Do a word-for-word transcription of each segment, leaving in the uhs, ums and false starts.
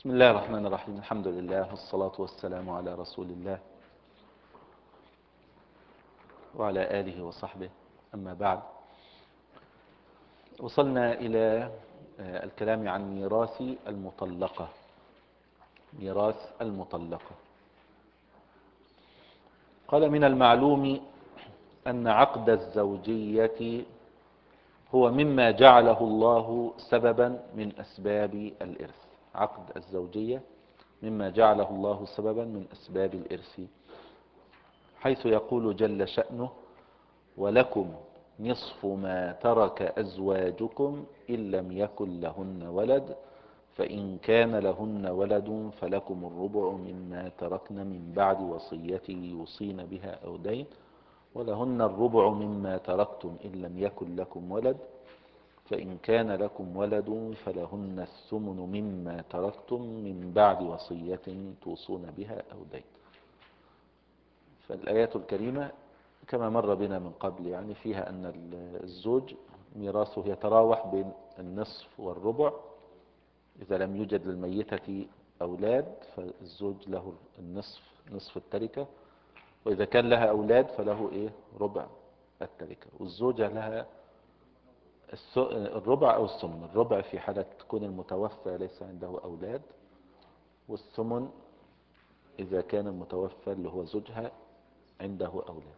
بسم الله الرحمن الرحيم. الحمد لله والصلاة والسلام على رسول الله وعلى آله وصحبه، أما بعد. وصلنا إلى الكلام عن ميراث المطلقة. ميراث المطلقة قال: من المعلوم أن عقد الزوجية هو مما جعله الله سببا من أسباب الإرث. عقد الزوجية مما جعله الله سببا من أسباب الإرث، حيث يقول جل شأنه: ولكم نصف ما ترك أزواجكم إن لم يكن لهن ولد، فإن كان لهن ولد فلكم الربع مما تركن من بعد وصية يوصين بها أو دين، ولهن الربع مما تركتم إن لم يكن لكم ولد، فإن كان لكم ولد فلهن الثمن مما تركتم من بعد وصية توصون بها أو دين. فالآيات الكريمة كما مر بنا من قبل يعني فيها أن الزوج ميراثه يتراوح بين النصف والربع. إذا لم يوجد للميتة أولاد فالزوج له النصف، نصف التركة، وإذا كان لها أولاد فله إيه؟ ربع التركة. والزوجة لها الربع أو الثمن. الربع في حالة تكون المتوفى ليس عنده أولاد، والثمن إذا كان المتوفى اللي هو زوجها عنده أولاد.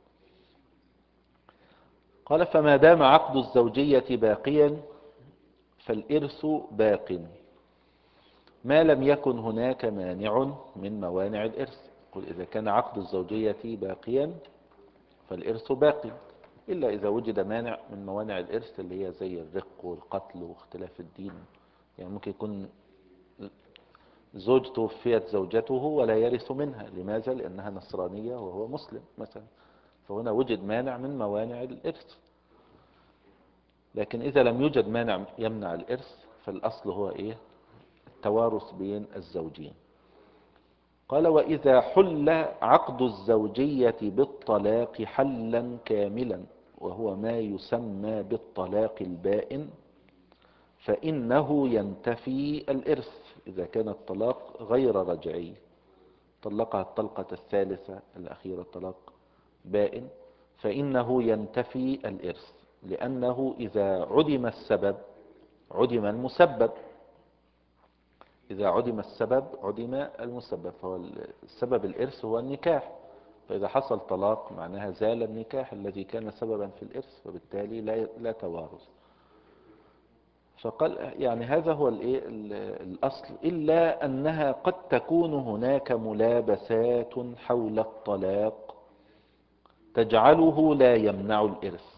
قال: فما دام عقد الزوجية باقيا فالإرث باق، ما لم يكن هناك مانع من موانع الإرث. قل: إذا كان عقد الزوجية باقيا فالإرث باقي، إلا إذا وجد مانع من موانع الإرث اللي هي زي الرق والقتل واختلاف الدين. يعني ممكن يكون زوج توفيت زوجته ولا يرث منها. لماذا؟ لأنها نصرانية وهو مسلم مثلا، فهنا وجد مانع من موانع الإرث. لكن إذا لم يوجد مانع يمنع الإرث فالأصل هو إيه؟ التوارث بين الزوجين. قال: وإذا حل عقد الزوجية بالطلاق حلا كاملا، وهو ما يسمى بالطلاق البائن، فإنه ينتفي الإرث. إذا كان الطلاق غير رجعي، طلقها الطلقة الثالثة الأخيرة طلاق بائن، فإنه ينتفي الإرث، لأنه إذا عدم السبب عدم المسبب. إذا عدم السبب عدم المسبب، فهو السبب الإرث هو النكاح. فإذا حصل طلاق معناها زال النكاح الذي كان سببا في الإرث، فبالتالي لا لا توارث. فقال يعني هذا هو الأصل، إلا أنها قد تكون هناك ملابسات حول الطلاق تجعله لا يمنع الإرث.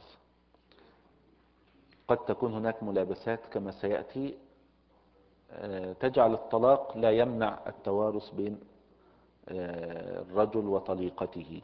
قد تكون هناك ملابسات كما سيأتي تجعل الطلاق لا يمنع التوارث بين الرجل وطليقته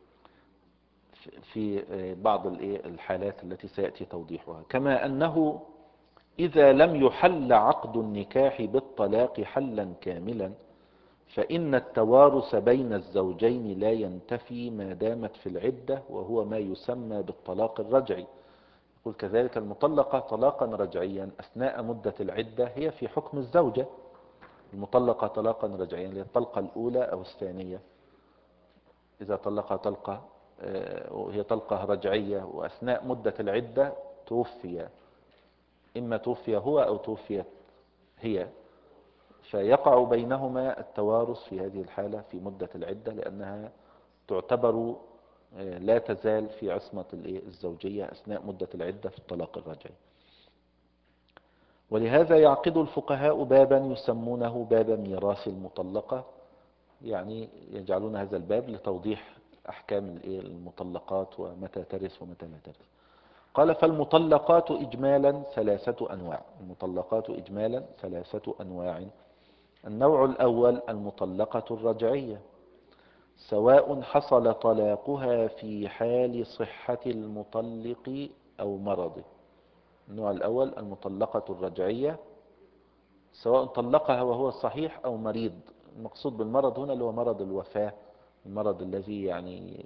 في بعض الحالات التي سيأتي توضيحها. كما أنه إذا لم يحل عقد النكاح بالطلاق حلا كاملا فإن التوارث بين الزوجين لا ينتفي ما دامت في العدة، وهو ما يسمى بالطلاق الرجعي. يقول: كذلك المطلقة طلاقا رجعيا أثناء مدة العدة هي في حكم الزوجة. المطلقة طلاقا رجعيا للطلقة الأولى أو الثانية، إذا طلقها طلقة وهي طلقة رجعية وأثناء مدة العدة توفي، إما توفي هو أو توفيت هي، فيقع بينهما التوارث في هذه الحالة في مدة العدة، لأنها تعتبر لا تزال في عصمة الزوجية أثناء مدة العدة في الطلاق الرجعي. ولهذا يعقد الفقهاء بابا يسمونه باب ميراث المطلقة، يعني يجعلون هذا الباب لتوضيح أحكام المطلقات ومتى ترث ومتى لا ترث. قال: فالمطلقات إجمالا ثلاثة أنواع. المطلقات إجمالا ثلاثة أنواع. النوع الأول المطلقة الرجعية، سواء حصل طلاقها في حال صحة المطلق أو مرضه. النوع الأول المطلقة الرجعية، سواء طلقها وهو صحيح أو مريض. المقصود بالمرض هنا اللي هو مرض الوفاة، المرض الذي يعني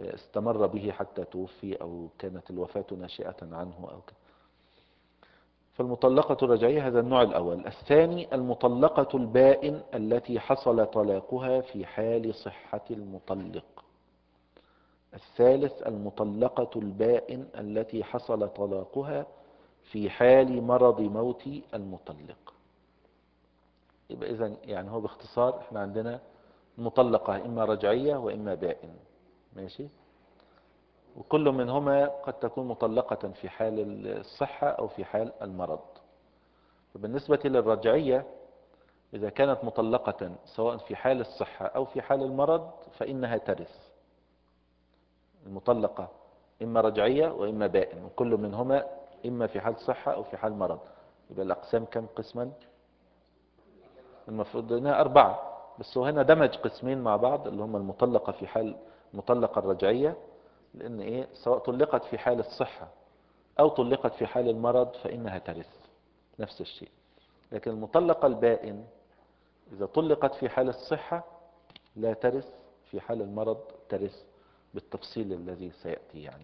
استمر به حتى توفي، أو كانت الوفاة ناشئة عنه أو كده. فالمطلقة الرجعية هذا النوع الأول. الثاني المطلقة البائن التي حصل طلاقها في حال صحة المطلق. الثالث المطلقة البائن التي حصل طلاقها في حال مرض موت المطلق. يبقى إذن يعني هو باختصار احنا عندنا مطلقة إما رجعية وإما بائن، ماشي، وكل منهما قد تكون مطلقة في حال الصحة أو في حال المرض. فبالنسبة للرجعية إذا كانت مطلقة سواء في حال الصحة أو في حال المرض فإنها ترث. المطلقة إما رجعية وإما بائن، وكل منهما إما في حال صحة أو في حال مرض. يبقى الأقسام كم قسما؟ المفروض هنا أربعة، بس هو هنا دمج قسمين مع بعض اللي هم المطلقة في حال المطلقة الرجعية، لأن إيه سواء طلقت في حال الصحة أو طلقت في حال المرض فإنها ترث نفس الشيء. لكن المطلقة البائن إذا طلقت في حال الصحة لا ترث، في حال المرض ترث بالتفصيل الذي سيأتي يعني.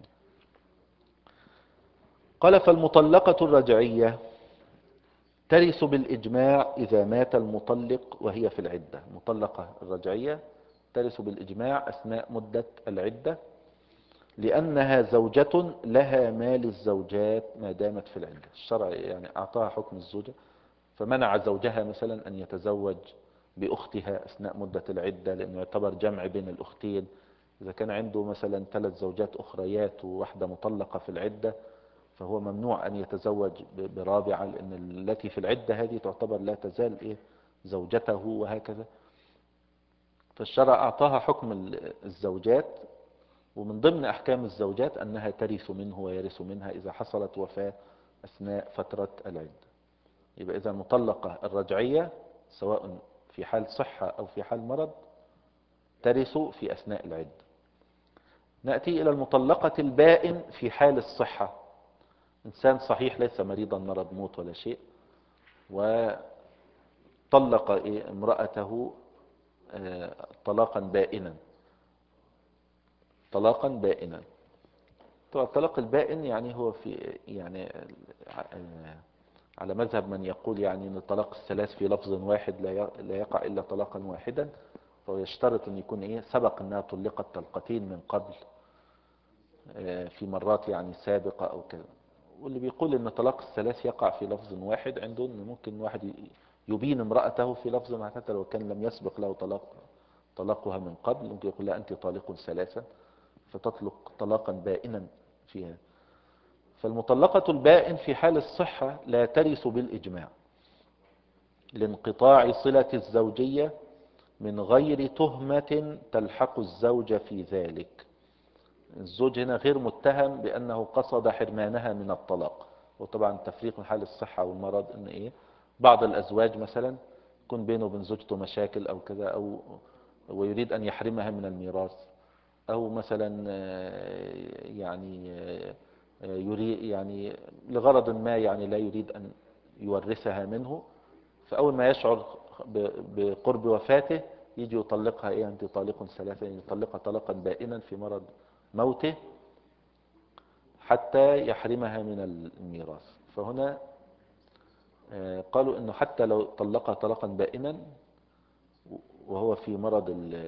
قال فالمطلقة الرجعية ترث بالإجماع إذا مات المطلق وهي في العدة. المطلقة الرجعية ترث بالإجماع أثناء مدة العدة، لأنها زوجة لها ما للزوجات ما دامت في العدة. الشرع يعني أعطاها حكم الزوجة، فمنع زوجها مثلا أن يتزوج بأختها أثناء مدة العدة، لأنه يعتبر جمع بين الأختين. إذا كان عنده مثلا ثلاث زوجات أخريات وواحدة مطلقة في العدة فهو ممنوع أن يتزوج برابعة، لأن التي في العدة هذه تعتبر لا تزال إيه زوجته وهكذا. فالشرع أعطاها حكم الزوجات، ومن ضمن أحكام الزوجات أنها ترث منه ويرث منها إذا حصلت وفاة أثناء فترة العدة. يبقى إذا المطلقة الرجعية سواء في حال صحة أو في حال مرض ترث في أثناء العدة. نأتي إلى المطلقة البائن في حال الصحة. إنسان صحيح ليس مريضا مرض موت ولا شيء، وطلق امرأته طلاقا بائنا. طلاقا بائنا طبعا الطلاق البائن يعني هو في يعني على مذهب من يقول يعني ان الطلاق الثلاث في لفظ واحد لا يقع الا طلاقا واحدا، فهو يشترط ان يكون ايه سبق انها طلقت طلقتين من قبل في مرات يعني سابقة او كذا. واللي بيقول ان طلاق الثلاث يقع في لفظ واحد عنده ان ممكن واحد يبين امرأته في لفظ واحد حتى لو كان لم يسبق له طلاق طلاقها من قبل، ممكن يقول لها انت طالق ثلاثا فتطلق طلاقا بائنا فيها. فالمطلقة البائن في حال الصحة لا ترث بالإجماع لانقطاع صلة الزوجية من غير تهمة تلحق الزوج في ذلك. الزوج هنا غير متهم بأنه قصد حرمانها من الطلاق. وطبعا تفريق حال الصحة والمرض ان ايه بعض الأزواج مثلا يكون بينه وبين زوجته مشاكل أو كذا، أو ويريد أن يحرمها من الميراث، أو مثلا يعني يريد يعني لغرض ما يعني لا يريد أن يورثها منه، فأول ما يشعر بقرب وفاته يجي يطلقها إيه أنت طالق ثلاثة، يطلقها طلقا بائنا في مرض موته حتى يحرمها من الميراث. فهنا قالوا إنه حتى لو طلقها طلقا بائنا وهو في مرض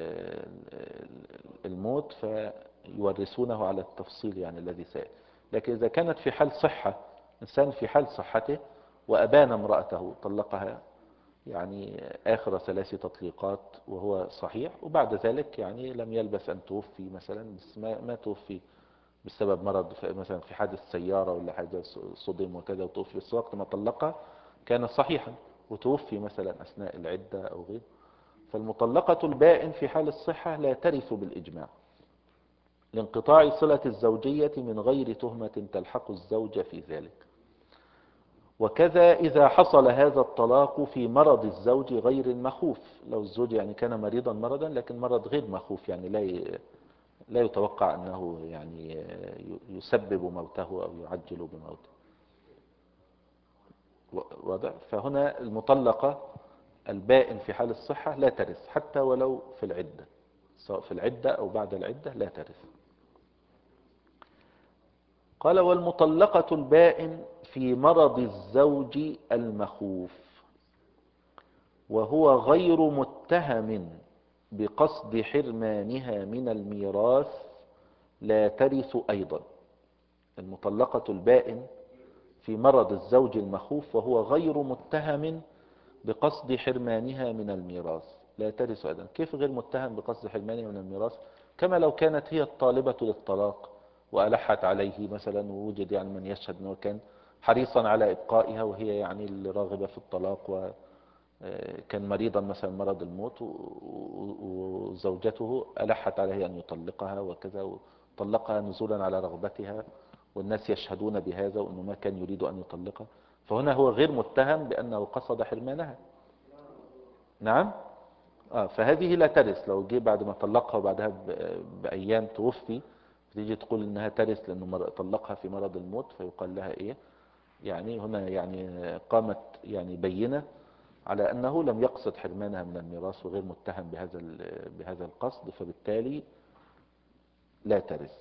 الموت فيورثونه على التفصيل يعني الذي سيأتي. لكن إذا كانت في حال صحة، إنسان في حال صحته وأبان امرأته طلقها يعني آخر ثلاث تطليقات وهو صحيح، وبعد ذلك يعني لم يلبث أن توفي مثلا، بس ما, ما توفي بسبب مرض مثلا في حادث سيارة ولا حاجة صدم وكذا وتوفي، بس وقت ما طلقها كان صحيحا وتوفي مثلا أثناء العدة أو غير. فالمطلقة البائن في حال الصحة لا ترث بالإجماع لانقطاع صلة الزوجية من غير تهمة تلحق الزوج في ذلك. وكذا إذا حصل هذا الطلاق في مرض الزوج غير المخوف. لو الزوج يعني كان مريضا مرضا لكن مرض غير مخوف، يعني لا لا يتوقع أنه يعني يسبب موته أو يعجل بموته. واضح؟ فهنا المطلقة البائن في حال الصحة لا ترث حتى ولو في العدة، سواء في العدة أو بعد العدة لا ترث. قال والمطلقة البائن في مرض الزوج المخوف وهو غير متهم بقصد حرمانها من الميراث لا ترث أيضا. المطلقة البائن في مرض الزوج المخوف وهو غير متهم بقصد حرمانها من الميراث لا ترث أيضا. كيف غير متهم بقصد حرمانها من الميراث؟ كما لو كانت هي الطالبة للطلاق وألحت عليه مثلا، ووجد يعني من يشهد أنه كان حريصا على إبقائها وهي يعني الراغبة في الطلاق، وكان مريضا مثلا مرض الموت، وزوجته ألحت عليه أن يطلقها وكذا، وطلقها نزولا على رغبتها والناس يشهدون بهذا وأنه ما كان يريد أن يطلقها، فهنا هو غير متهم بأنه قصد حرمانها. نعم. آه فهذه لا ترث. لو جه بعد ما طلقها وبعدها بأيام توفي، تيجي تقول انها ترث لانه طلقها في مرض الموت، فيقال لها ايه؟ يعني هنا يعني قامت يعني بينة على انه لم يقصد حرمانها من الميراث وغير متهم بهذا بهذا القصد، فبالتالي لا ترث.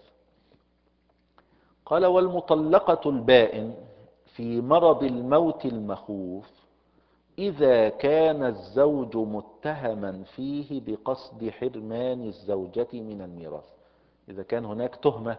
قال والمطلقة البائن في مرض الموت المخوف إذا كان الزوج متهما فيه بقصد حرمان الزوجة من الميراث. إذا كان هناك تهمة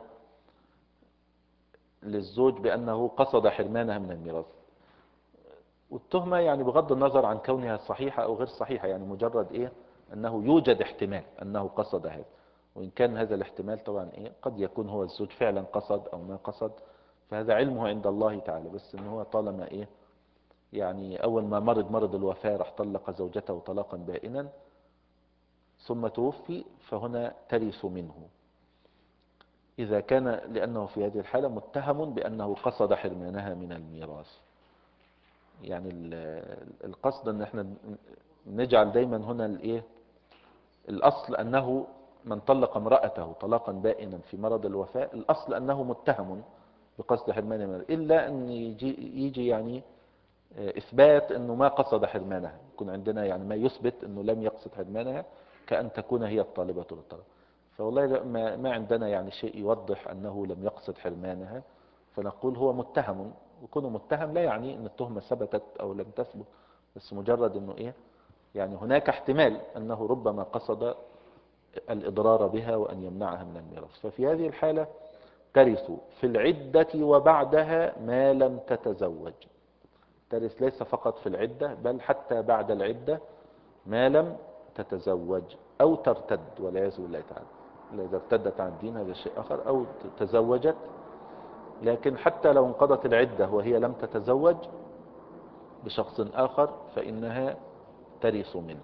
للزوج بأنه قصد حرمانها من الميراث، والتهمة يعني بغض النظر عن كونها صحيحة أو غير صحيحة، يعني مجرد إيه؟ أنه يوجد احتمال أنه قصد هذا، وإن كان هذا الاحتمال طبعا إيه؟ قد يكون هو الزوج فعلا قصد أو ما قصد، فهذا علمه عند الله تعالى. بس إن هو طالما إيه؟ يعني أول ما مرض مرض الوفاة راح طلق زوجته طلاقا بائنا ثم توفي، فهنا ترث منه إذا كان، لأنه في هذه الحالة متهم بأنه قصد حرمانها من الميراث. يعني القصد أن احنا نجعل دايما هنا الإيه؟ الأصل أنه من طلق امرأته طلاقا بائنا في مرض الوفاة، الأصل أنه متهم بقصد حرمانها من الميراث، إلا أن يجي, يجي يعني إثبات أنه ما قصد حرمانها، يكون عندنا يعني ما يثبت أنه لم يقصد حرمانها، كأن تكون هي الطالبة للطلاق. فوالله ما, ما عندنا يعني شيء يوضح أنه لم يقصد حرمانها، فنقول هو متهم. وكونه متهم لا يعني أن التهمة ثبتت أو لم تثبت، بس مجرد أنه إيه؟ يعني هناك احتمال أنه ربما قصد الإضرار بها وأن يمنعها من الميراث. ففي هذه الحالة ترث في العدة وبعدها ما لم تتزوج. ترث ليس فقط في العدة بل حتى بعد العدة ما لم تتزوج أو ترتد والعياذ بالله تعالى. إذا ارتدت عن الدين هذا شيء آخر، أو تزوجت، لكن حتى لو انقضت العدة وهي لم تتزوج بشخص آخر فإنها ترث منه.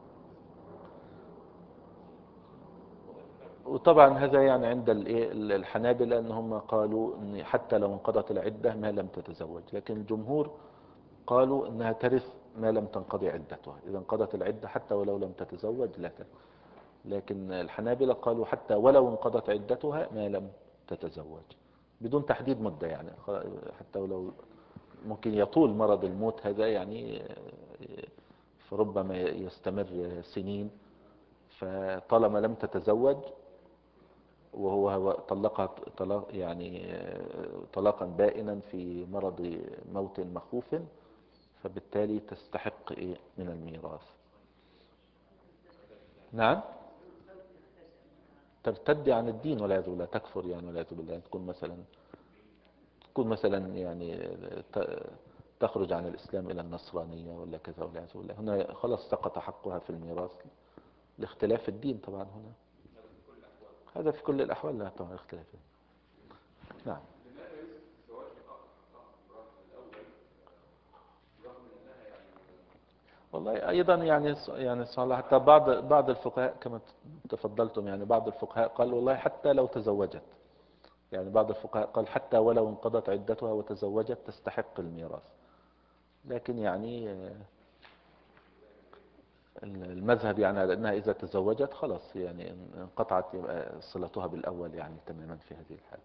وطبعا هذا يعني عند الحنابلة أنهم قالوا إن حتى لو انقضت العدة ما لم تتزوج، لكن الجمهور قالوا إنها ترث ما لم تنقضي عدتها. إذا انقضت العدة حتى ولو لم تتزوج لا ترث. لكن الحنابلة قالوا حتى ولو انقضت عدتها ما لم تتزوج، بدون تحديد مدة، يعني حتى ولو ممكن يطول مرض الموت هذا، يعني فربما يستمر سنين، فطالما لم تتزوج وهو طلقها طلاق يعني طلاقا بائنا في مرض موت مخوف، فبالتالي تستحق إيه من الميراث. نعم. ترتد عن الدين والعياذ بالله، تكفر يعني والعياذ بالله، تكون مثلا تكون مثلا يعني تخرج عن الإسلام إلى النصرانية ولا كذا والعياذ بالله، هنا خلاص سقط حقها في الميراث لاختلاف الدين طبعا. هنا هذا في كل الأحوال لا طبعا اختلاف. نعم. والله أيضا يعني يعني صالح حتى بعض بعض الفقهاء كما تفضلتم، يعني بعض الفقهاء قال والله حتى لو تزوجت، يعني بعض الفقهاء قال حتى ولو انقضت عدتها وتزوجت تستحق الميراث. لكن يعني المذهب يعني على أنها إذا تزوجت خلاص يعني انقطعت صلتها بالأول يعني تماما في هذه الحالة.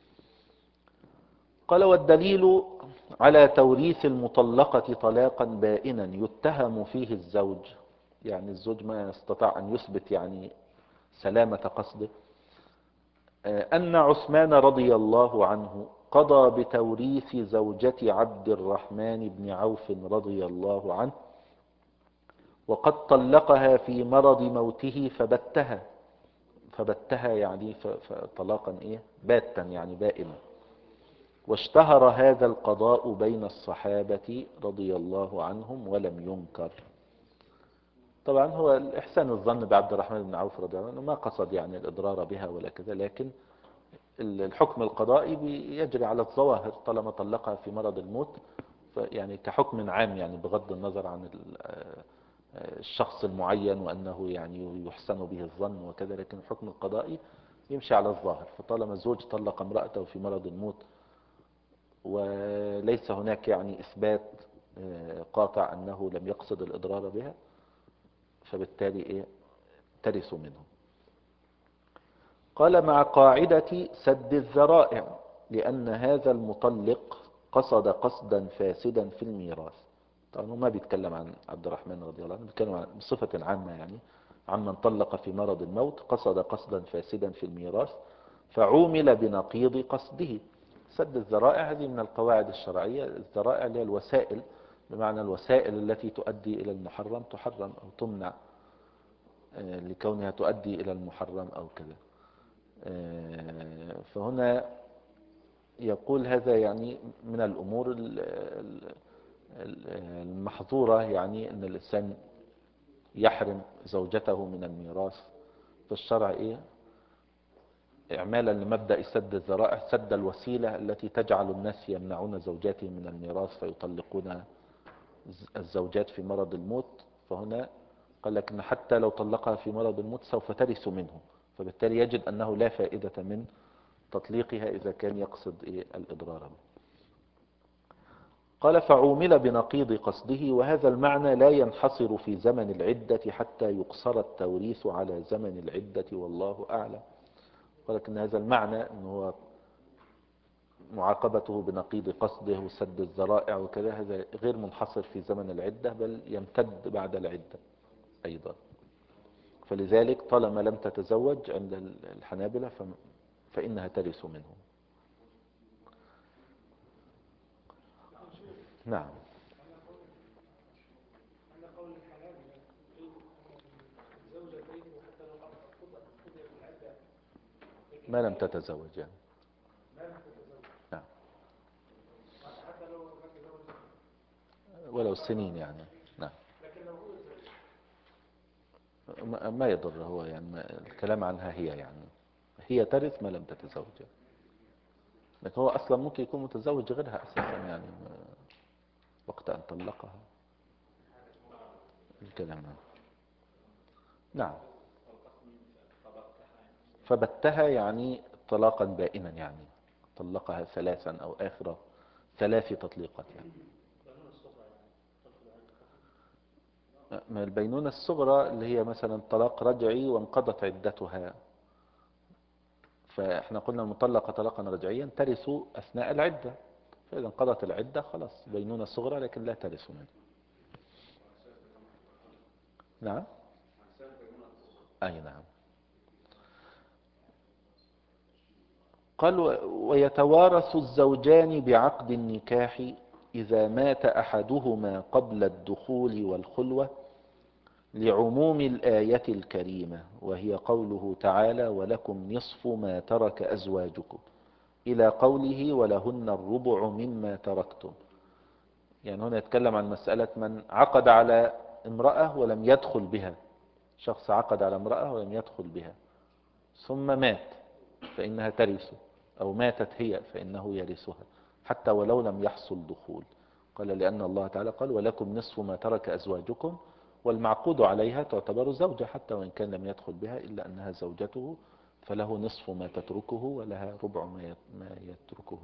قال والدليل على توريث المطلقة طلاقا بائنا يتهم فيه الزوج، يعني الزوج ما استطاع أن يثبت يعني سلامة قصده، أن عثمان رضي الله عنه قضى بتوريث زوجة عبد الرحمن بن عوف رضي الله عنه، وقد طلقها في مرض موته فبتها. فبتها يعني طلاقا ايه باتا يعني بائنا. واشتهر هذا القضاء بين الصحابة رضي الله عنهم ولم ينكر. طبعا هو الإحسان الظن بعبد الرحمن بن عوف رضي الله عنه ما قصد يعني الإضرار بها ولا كذا، لكن الحكم القضائي يجري على الظواهر طالما طلقها في مرض الموت، يعني كحكم عام يعني بغض النظر عن الشخص المعين وأنه يعني يحسن به الظن وكذا، لكن الحكم القضائي يمشي على الظاهر. فطالما الزوج طلق امرأته في مرض الموت وليس هناك يعني إثبات قاطع أنه لم يقصد الإضرار بها، فبالتالي إيه ترث منه. قال مع قاعدة سد الذرائع، لأن هذا المطلق قصد قصدا فاسدا في الميراث. طبعا هو ما بيتكلم عن عبد الرحمن رضي الله عنه، بيتكلم عن بصفة عامة يعني عمن طلق في مرض الموت قصد قصدا فاسدا في الميراث فعومل بنقيض قصده. سد الذرائع هذه من القواعد الشرعية. الذرائع هي الوسائل، بمعنى الوسائل التي تؤدي إلى المحرم تحرم أو تمنع لكونها تؤدي إلى المحرم أو كذا. فهنا يقول هذا يعني من الأمور المحظورة، يعني أن الإنسان يحرم زوجته من الميراث في الشرع إيه إعمالا لمبدأ سد الذرائع، سد الوسيلة التي تجعل الناس يمنعون زوجاتهم من الميراث فيطلقون الزوجات في مرض الموت. فهنا قال لك إن حتى لو طلقها في مرض الموت سوف ترث منه، فبالتالي يجد أنه لا فائدة من تطليقها إذا كان يقصد إيه الإضرار. قال فعومل بنقيض قصده، وهذا المعنى لا ينحصر في زمن العدة حتى يقصر التوريث على زمن العدة والله أعلم. قال لك إن هذا المعنى أنه معاقبته بنقيض قصده وسد الذرائع وكذا هذا غير منحصر في زمن العدة، بل يمتد بعد العدة أيضا. فلذلك طالما لم تتزوج عند الحنابلة فإنها ترث منه. نعم. ما لم تتزوج يعني. نعم. ولو سنين يعني. نعم. ما يضر هو يعني الكلام عنها هي يعني هي ترث ما لم تتزوج، لكن هو أصلا ممكن يكون متزوج غيرها أساسا يعني وقت أن طلقها الكلام. نعم. فبتها يعني طلاقا بائنا، يعني طلقها ثلاثا أو آخر ثلاث تطليقات يعني. من البينونة الصغرى اللي هي مثلا طلاق رجعي وانقضت عدتها، فاحنا قلنا المطلقة طلاقا رجعيا ترث أثناء العدة، فإذا انقضت العدة خلاص بينونة صغرى لكن لا ترث منه. نعم. أي نعم. قال ويتوارث الزوجان بعقد النكاح إذا مات أحدهما قبل الدخول والخلوة، لعموم الآية الكريمة وهي قوله تعالى ولكم نصف ما ترك أزواجكم إلى قوله ولهن الربع مما تركتم. يعني هنا يتكلم عن مسألة من عقد على امرأة ولم يدخل بها، شخص عقد على امرأة ولم يدخل بها ثم مات فإنها ترث، أو ماتت هي فإنه يرثها حتى ولو لم يحصل دخول. قال لأن الله تعالى قال ولكم نصف ما ترك أزواجكم، والمعقود عليها تعتبر زوجة حتى وإن كان لم يدخل بها، إلا أنها زوجته فله نصف ما تتركه ولها ربع ما يتركه،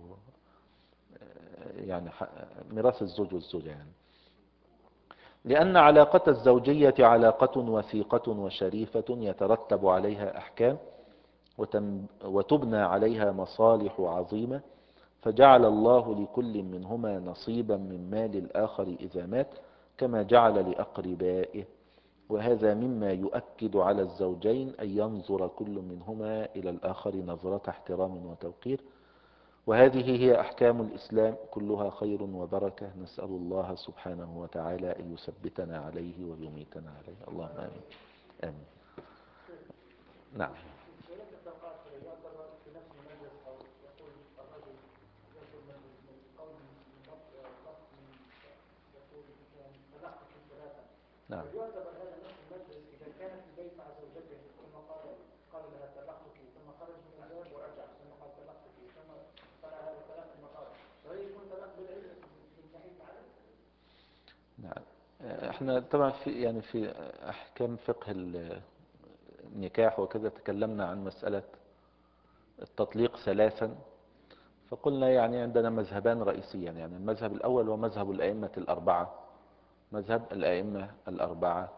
يعني ميراث الزوج والزوجة يعني. لأن علاقة الزوجية علاقة وثيقة وشريفة يترتب عليها أحكام وتبنى عليها مصالح عظيمة، فجعل الله لكل منهما نصيبا من مال الآخر إذا مات كما جعل لأقربائه، وهذا مما يؤكد على الزوجين أن ينظر كل منهما إلى الآخر نظرة احترام وتوقير. وهذه هي أحكام الإسلام كلها خير وبركة، نسأل الله سبحانه وتعالى أن يثبتنا عليه ويميتنا عليه، اللهم آمين. آمين. نعم. نعم. يعتبر هذا نفس المجلس إذا كان في البيت مع زوجته ثم قال قال لها طلقتك، ثم خرج من الباب ورجع ثم قال طلقتك، ثم قال هذا طلاق المقارنة، فهل يكون طلاق بالعلة من ناحية العدد؟ نعم. احنا طبعا في يعني في احكام فقه النكاح وكذا تكلمنا عن مسألة التطليق ثلاثا، فقلنا يعني عندنا مذهبان رئيسيان، يعني المذهب الأول ومذهب الأئمة الأربعة، مذهب الأئمة الأربعة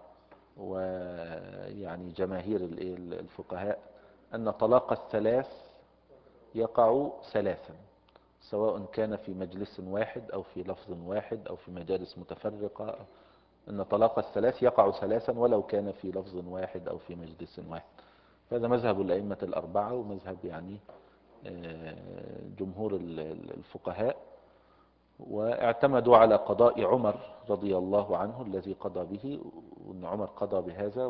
ويعني جماهير الفقهاء أن طلاق الثلاث يقع ثلاثا، سواء كان في مجلس واحد أو في لفظ واحد أو في مجالس متفرقة، أن طلاق الثلاث يقع ثلاثا ولو كان في لفظ واحد أو في مجلس واحد. هذا مذهب الأئمة الأربعة ومذهب يعني جمهور الفقهاء، واعتمدوا على قضاء عمر رضي الله عنه الذي قضى به، وأن عمر قضى بهذا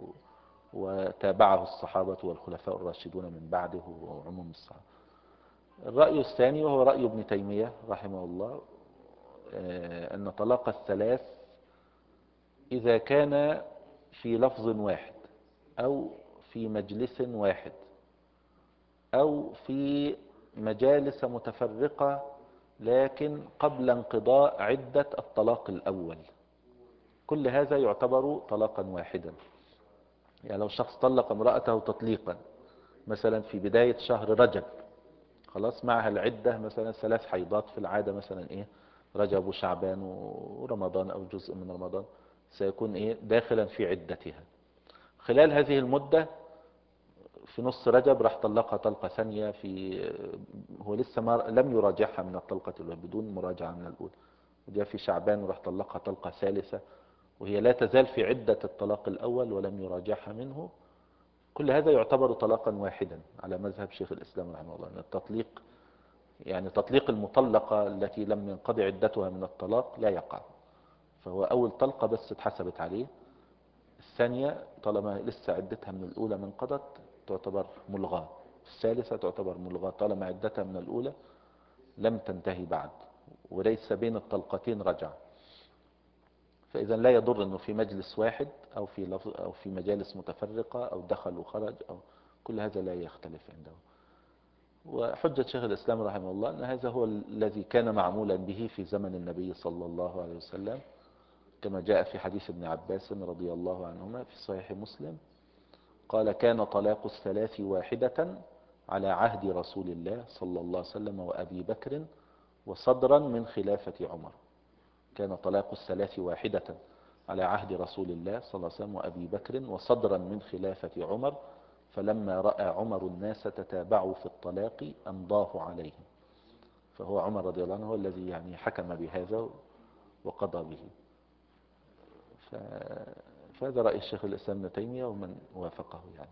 وتابعه الصحابة والخلفاء الراشدون من بعده وعموم الصحابة. الرأي الثاني وهو رأي ابن تيمية رحمه الله أن طلاق الثلاث إذا كان في لفظ واحد أو في مجلس واحد أو في مجالس متفرقة لكن قبل انقضاء عدة الطلاق الأول، كل هذا يعتبر طلاقا واحدا. يعني لو شخص طلق امرأته تطليقا مثلا في بداية شهر رجب، خلاص معها العدة مثلا ثلاث حيضات في العادة، مثلا ايه رجب وشعبان ورمضان او جزء من رمضان، سيكون ايه داخلا في عدتها. خلال هذه المدة في نص رجب راح طلقها طلقة ثانية، في هو لسه ما لم يراجعها من الطلقة الأولى بدون مراجعة من الأولى، وجاء في شعبان وراح طلقها طلقة ثالثة وهي لا تزال في عدة الطلاق الأول ولم يراجعها منه، كل هذا يعتبر طلاقا واحدا على مذهب شيخ الإسلام رحمه الله. أن التطليق يعني تطليق المطلقة التي لم ينقضي عدتها من الطلاق لا يقع، فهو أول طلقة بس اتحسبت عليه، الثانية طالما لسه عدتها من الأولى من انقضت تعتبر ملغاة، الثالثة تعتبر ملغاة طالما عدتها من الأولى لم تنتهي بعد وليس بين الطلقتين رجع. فإذا لا يضر أنه في مجلس واحد أو في لفظ أو في مجالس متفرقة أو دخل وخرج أو كل هذا لا يختلف عنده. وحجة شيخ الإسلام رحمه الله أن هذا هو الذي كان معمولا به في زمن النبي صلى الله عليه وسلم، كما جاء في حديث ابن عباس رضي الله عنهما في صحيح مسلم قال كان طلاق الثلاث واحدة على عهد رسول الله صلى الله عليه وسلم وأبي بكر وصدرا من خلافة عمر. كان طلاق الثلاث واحدة على عهد رسول الله صلى الله عليه وسلم وأبي بكر وصدرا من خلافة عمر، فلما رأى عمر الناس تتابعوا في الطلاق أمضاه عليهم، فهو عمر رضي الله عنه هو الذي يعني حكم بهذا وقضى به. فهذا رأي الشيخ الإسلام ابن تيمية ومن وافقه. يعني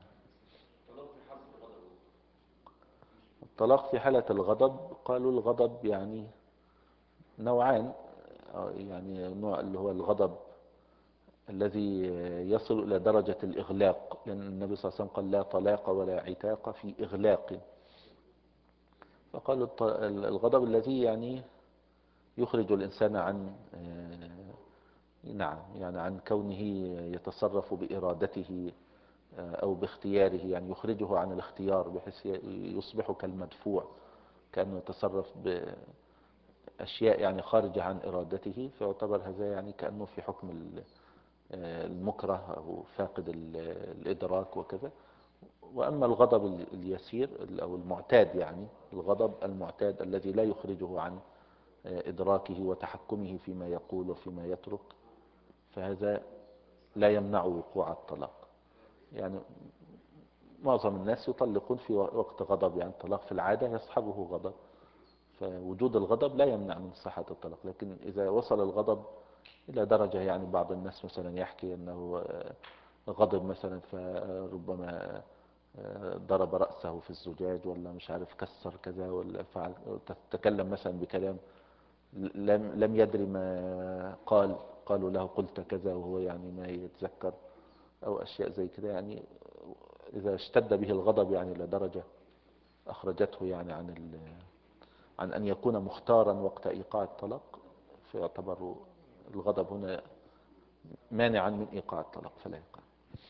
الطلاق في حالة الغضب قالوا الغضب يعني نوعان، يعني نوع اللي هو الغضب الذي يصل إلى درجة الإغلاق، لأن النبي صلى الله عليه وسلم قال لا طلاق ولا عتاق في إغلاق، فقالوا الغضب الذي يعني يخرج الإنسان عن نعم يعني عن كونه يتصرف بإرادته أو باختياره، يعني يخرجه عن الاختيار بحيث يصبح كالمدفوع، كأنه يتصرف بأشياء يعني خارجة عن إرادته، فيعتبر هذا يعني كأنه في حكم المكره أو فاقد الإدراك وكذا. وأما الغضب اليسير أو المعتاد، يعني الغضب المعتاد الذي لا يخرجه عن إدراكه وتحكمه فيما يقول وفيما يترك، فهذا لا يمنع وقوع الطلاق. يعني معظم الناس يطلقون في وقت غضب، يعني الطلاق في العادة يصحبه غضب، فوجود الغضب لا يمنع من صحة الطلاق. لكن إذا وصل الغضب إلى درجة، يعني بعض الناس مثلا يحكي أنه غضب مثلا فربما آه، ضرب رأسه في الزجاج، ولا مش عارف كسر كذا، ولا فعل، تتكلم مثلا بكلام لم لم يدري ما قال، قالوا له قلت كذا وهو يعني ما يتذكر، أو أشياء زي كده يعني. إذا اشتد به الغضب يعني لدرجة أخرجته يعني عن ال... عن أن يكون مختارا وقت إيقاع الطلاق، فيعتبر الغضب هنا مانعا من إيقاع الطلاق فلا يقع.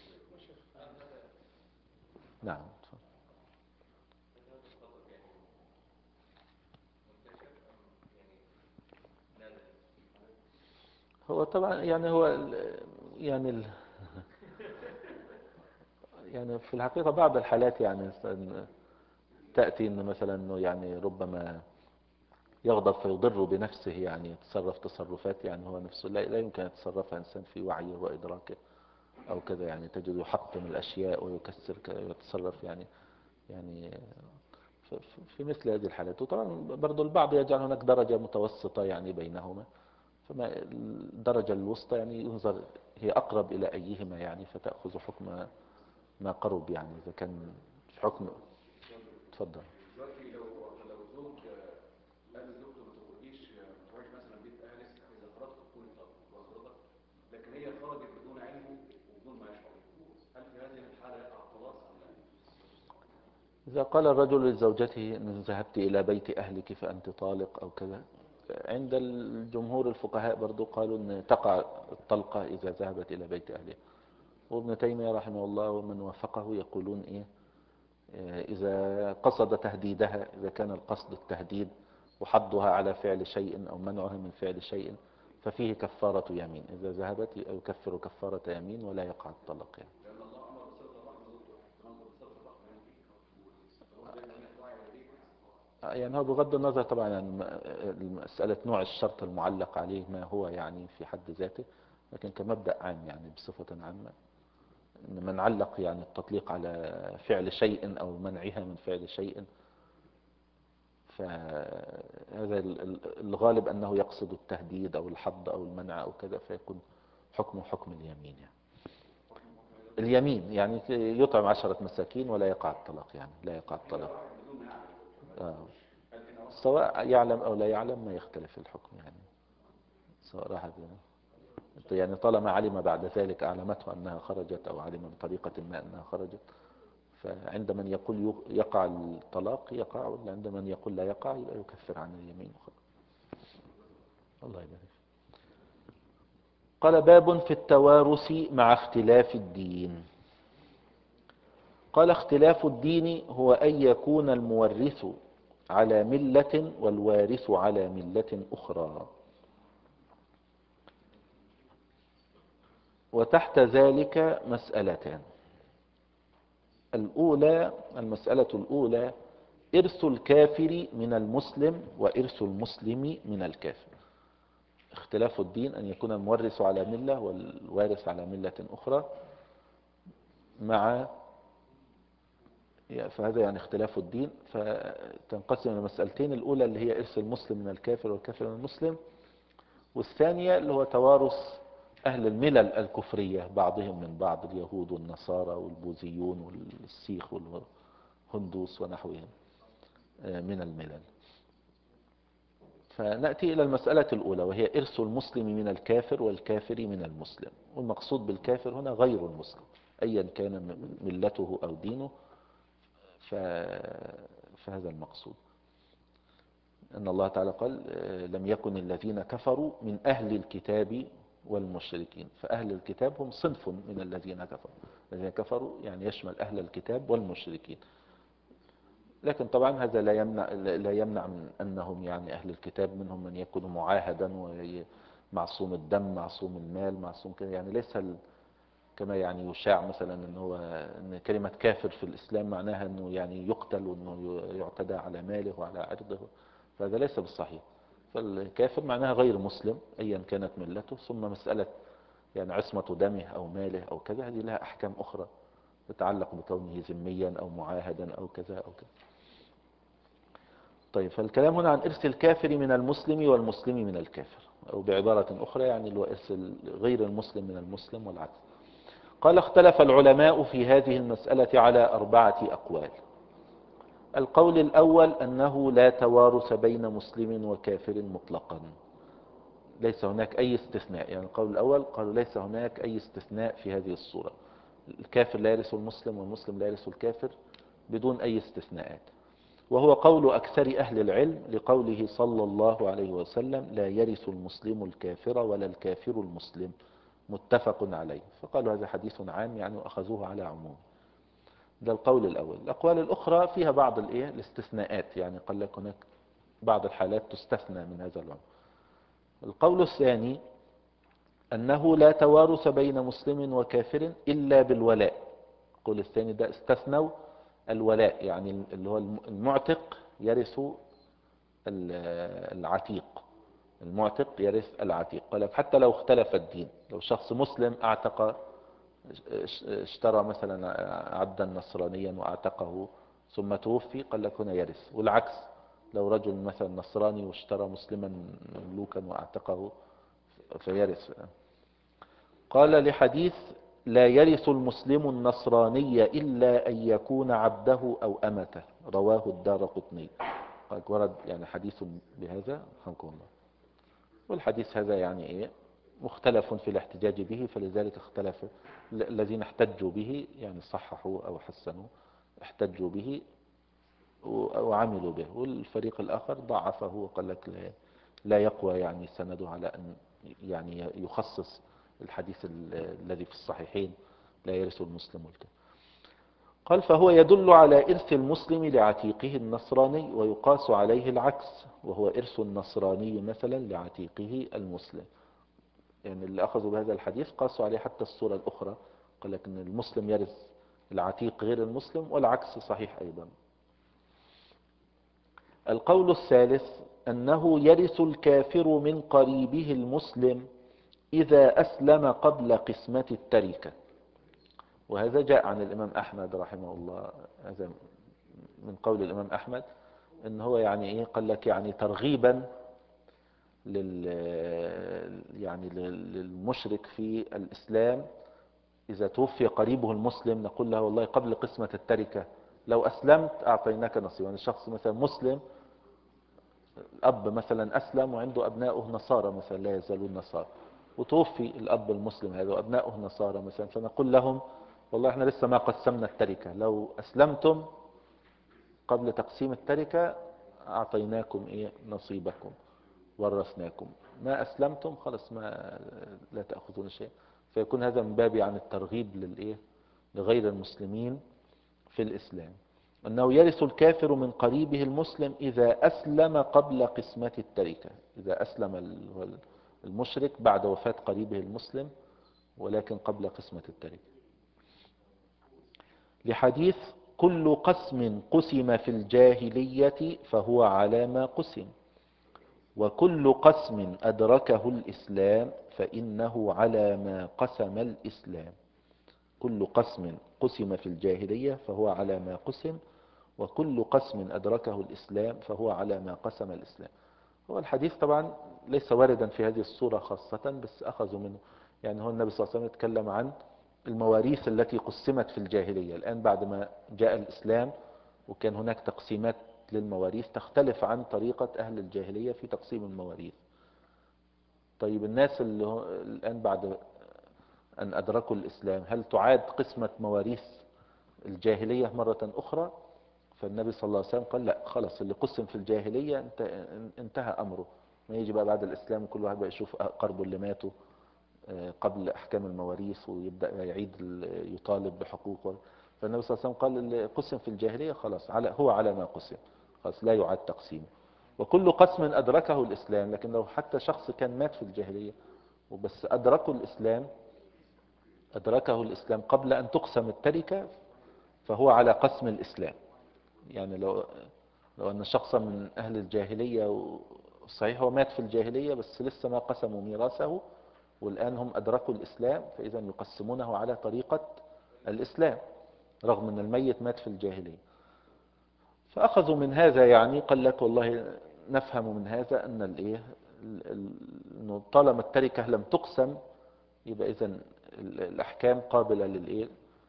نعم. هو طبعا يعني هو ال... يعني ال... يعني في الحقيقة بعض الحالات يعني تأتي إن مثلا إنه يعني ربما يغضب فيضر بنفسه، يعني يتصرف تصرفات يعني هو نفسه لا, لا يمكن يتصرفها إنسان في وعيه وإدراكه أو كذا، يعني تجد يحطم الأشياء ويكسر ويتصرف يعني يعني ف- ف- في مثل هذه الحالات. وطبعا برضو البعض يجعل هناك درجة متوسطة يعني بينهما، فما الدرجة الوسطى يعني ينظر هي أقرب إلى أيهما يعني، فتأخذ حكم ما قرب يعني. إذا كان في حكم. تفضل. دلوقتي لو لو زوج قال لزوجته ما تخرجيش ما تروحيش مثلا بيت اهلك اذا خرجت تكوني طالق واخرجت، لكن هي خرجت بدون علمه وبدون ما يشعر، هل في هذه الحاله يقع الطلاق ام لا؟ إذا قال الرجل لزوجته إن ذهبت إلى بيت أهلك فأنت طالق أو كذا، عند الجمهور الفقهاء برضو قالوا أن تقع الطلقة إذا ذهبت إلى بيت أهلها. وابن تيمية رحمه الله ومن وافقه يقولون إيه، إذا قصد تهديدها، إذا كان القصد التهديد وحضها على فعل شيء أو منعها من فعل شيء، ففيه كفارة يمين. إذا ذهبت يكفر كفارة يمين ولا يقع الطلاق يعني. لان الله امر بصله الرحم زوجته تنظر بصله الرحم يعني فهو ده اللي يطلع اليه. يعني هو بغض النظر طبعا عن مسألة نوع الشرط المعلق عليه ما هو يعني في حد ذاته، لكن كمبدأ عام يعني بصفة عامة إن من علق يعني التطليق على فعل شيء أو منعها من فعل شيء، فهذا الغالب أنه يقصد التهديد أو الحض أو المنع أو كذا، فيكون حكمه حكم اليمين يعني. اليمين يعني يطعم عشرة مساكين ولا يقع الطلاق، يعني لا يقع الطلاق. آه. سواء يعلم أو لا يعلم ما يختلف الحكم يعني، سواء راح يعني طالما علم بعد ذلك أعلمته أنها خرجت أو علم بطريقة ما أنها خرجت، فعند من يقول يقع الطلاق يقع، وعند من يقول لا يقع يبقى يكفر عن اليمين. الله يبارك. قال باب في التوارث مع اختلاف الدين. قال اختلاف الدين هو أن يكون المورث على ملة والوارث على ملة أخرى، وتحت ذلك مسألتان. الأولى، المسألة الأولى إرث الكافر من المسلم وإرث المسلم من الكافر. اختلاف الدين أن يكون المورث على ملة والوارث على ملة أخرى، مع فهذا يعني اختلاف الدين. فتنقسم المسألتين، الأولى اللي هي إرث المسلم من الكافر والكافر من المسلم، والثانية اللي هو توارث أهل الملل الكفرية بعضهم من بعض، اليهود والنصارى والبوذيون والسيخ والهندوس ونحوهم من الملل. فنأتي إلى المسألة الأولى وهي إرث المسلم من الكافر والكافر من المسلم. والمقصود بالكافر هنا غير المسلم أيا كان ملته أو دينه، فهذا المقصود. أن الله تعالى قال لم يكن الذين كفروا من أهل الكتاب والمشركين، فأهل الكتاب هم صنف من الذين كفروا. الذين كفروا يعني يشمل أهل الكتاب والمشركين، لكن طبعا هذا لا يمنع لا يمنع من أنهم يعني أهل الكتاب منهم من يكون معاهدا ومعصوم الدم معصوم المال معصوم كده، يعني ليس كما يعني يشاع مثلا ان هو ان كلمة كافر في الإسلام معناها انه يعني يقتل وانه يعتدى على ماله وعلى عرضه، فهذا ليس بالصحيح. فالكافر معناها غير مسلم أيا كانت ملته. ثم مسألة يعني عصمة دمه أو ماله أو كذا، هذه لها أحكام أخرى تتعلق بكونه ذميا أو معاهدا أو كذا أو كذا. طيب، فالكلام هنا عن إرث الكافر من المسلم والمسلم من الكافر، أو بعبارة أخرى يعني اللي هو إرث غير المسلم من المسلم والعكس. قال اختلف العلماء في هذه المسألة على أربعة أقوال. القول الأول أنه لا توارث بين مسلم وكافر مطلقا، ليس هناك أي استثناء. يعني القول الأول قالوا ليس هناك أي استثناء في هذه الصورة، الكافر لا يرث المسلم والمسلم لا يرث الكافر بدون أي استثناءات. وهو قول أكثر أهل العلم لقوله صلى الله عليه وسلم لا يرث المسلم الكافر ولا الكافر المسلم، متفق عليه. فقالوا هذا حديث عام، يعني أخذوه على عموم. ده القول الأول. الأقوال الأخرى فيها بعض الإيه الاستثناءات، يعني قال لك هناك بعض الحالات تستثنى من هذا العموم. القول الثاني أنه لا توارث بين مسلم وكافر إلا بالولاء. القول الثاني ده استثنوا الولاء، يعني اللي هو المعتق يرث العتيق، المعتق يرث العتيق. قال لك حتى لو اختلف الدين، لو شخص مسلم اعتق، اشترى مثلا عبدا نصرانيا واعتقه ثم توفي، قال لك هنا يرث. والعكس، لو رجل مثلا نصراني واشترى مسلما مملوكا واعتقه فيرث. قال لحديث لا يرث المسلم النصراني إلا أن يكون عبده أو أمته، رواه الدارقطني. قد ورد يعني حديث بهذا رحمكم الله. والحديث هذا يعني إيه مختلف في الاحتجاج به، فلذلك اختلف الذين احتجوا به، يعني صححوا أو حسنوا، احتجوا به وعملوا به، والفريق الآخر ضعفه وقال لك لا, لا يقوى يعني سنده على أن يعني يخصص الحديث الذي في الصحيحين لا يرث المسلم الكافر. قال فهو يدل على إرث المسلم لعتيقه النصراني، ويقاس عليه العكس، وهو إرث النصراني مثلا لعتيقه المسلم. يعني اللي أخذوا بهذا الحديث قاسوا عليه حتى الصورة الأخرى، قال لك أن المسلم يرث العتيق غير المسلم، والعكس صحيح أيضا. القول الثالث أنه يرث الكافر من قريبه المسلم إذا أسلم قبل قسمة التركة. وهذا جاء عن الإمام أحمد رحمه الله، هذا من قول الإمام أحمد إن هو يعني إيه قال لك يعني ترغيبا لل يعني للمشرك في الإسلام، إذا توفي قريبه المسلم نقول له والله قبل قسمة التركة لو أسلمت أعطيناك نصيبا. يعني الشخص مثلا مسلم، الأب مثلا أسلم وعنده أبنائه نصارى مثلا لا يزالون نصارى، وتوفي الأب المسلم هذا وأبنائه نصارى مثلا، فنقول لهم والله احنا لسه ما قسمنا التركة، لو أسلمتم قبل تقسيم التركة أعطيناكم إيه نصيبكم ورثناكم، ما أسلمتم خلص ما لا تأخذون شيء. فيكون هذا من باب عن الترغيب للإيه لغير المسلمين في الإسلام. أنه يرث الكافر من قريبه المسلم إذا أسلم قبل قسمة التركة، إذا أسلم المشرك بعد وفاة قريبه المسلم ولكن قبل قسمة التركة. لحديث كل قسم قسم في الجاهلية فهو على ما قسم، وكل قسم أدركه الإسلام فإنه على ما قسم الإسلام. كل قسم قسم في الجاهلية فهو على ما قسم، وكل قسم أدركه الإسلام فهو على ما قسم الإسلام. هو الحديث طبعا ليس واردا في هذه الصورة خاصة، بس أخذوا منه. يعني هو النبي صلى الله عليه وسلم يتكلم عن المواريث التي قسمت في الجاهلية. الآن بعد ما جاء الإسلام وكان هناك تقسيمات للمواريث تختلف عن طريقة أهل الجاهلية في تقسيم المواريث. طيب الناس اللي هو الآن بعد أن أدركوا الإسلام هل تعاد قسمة مواريث الجاهلية مرة أخرى؟ فالنبي صلى الله عليه وسلم قال لا خلاص، اللي قسم في الجاهلية انتهى أمره، ما يجي بقى بعد الإسلام كل واحد بقى يشوف قربه اللي ماتوا قبل أحكام المواريث ويبدأ يعيد يطالب بحقوقه. فالنبي صلى الله عليه وسلم قال اللي قسم في الجاهلية خلاص على هو على ما قسم، خلاص لا يعاد تقسيمه. وكل قسم أدركه الإسلام، لكن لو حتى شخص كان مات في الجاهلية وبس أدركه الإسلام أدركه الإسلام قبل أن تقسم التركة فهو على قسم الإسلام. يعني لو لو أن شخصا من أهل الجاهلية صحيح هو مات في الجاهلية بس لسه ما قسموا ميراثه والآن هم أدركوا الإسلام، فإذا يقسمونه على طريقة الإسلام رغم أن الميت مات في الجاهلية. فأخذوا من هذا يعني قال لك والله نفهم من هذا أن الإيه طالما التركة لم تقسم يبقى إذن ال- الأحكام قابلة للإيه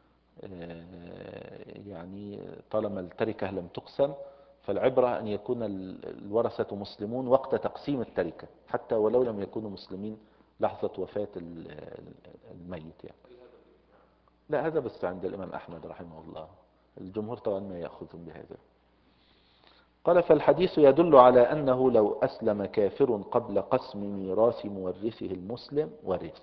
آه، يعني طالما التركة لم تقسم، فالعبرة أن يكون ال- الورثة مسلمون وقت تقسيم التركة حتى ولو لم يكونوا مسلمين لحظة وفاة ال- ال- الميت يعني. لا هذا بس عند الإمام أحمد رحمه الله، الجمهور طبعا ما يأخذون بهذا. قال فالحديث يدل على أنه لو أسلم كافر قبل قسم ميراث مورثه المسلم ورث.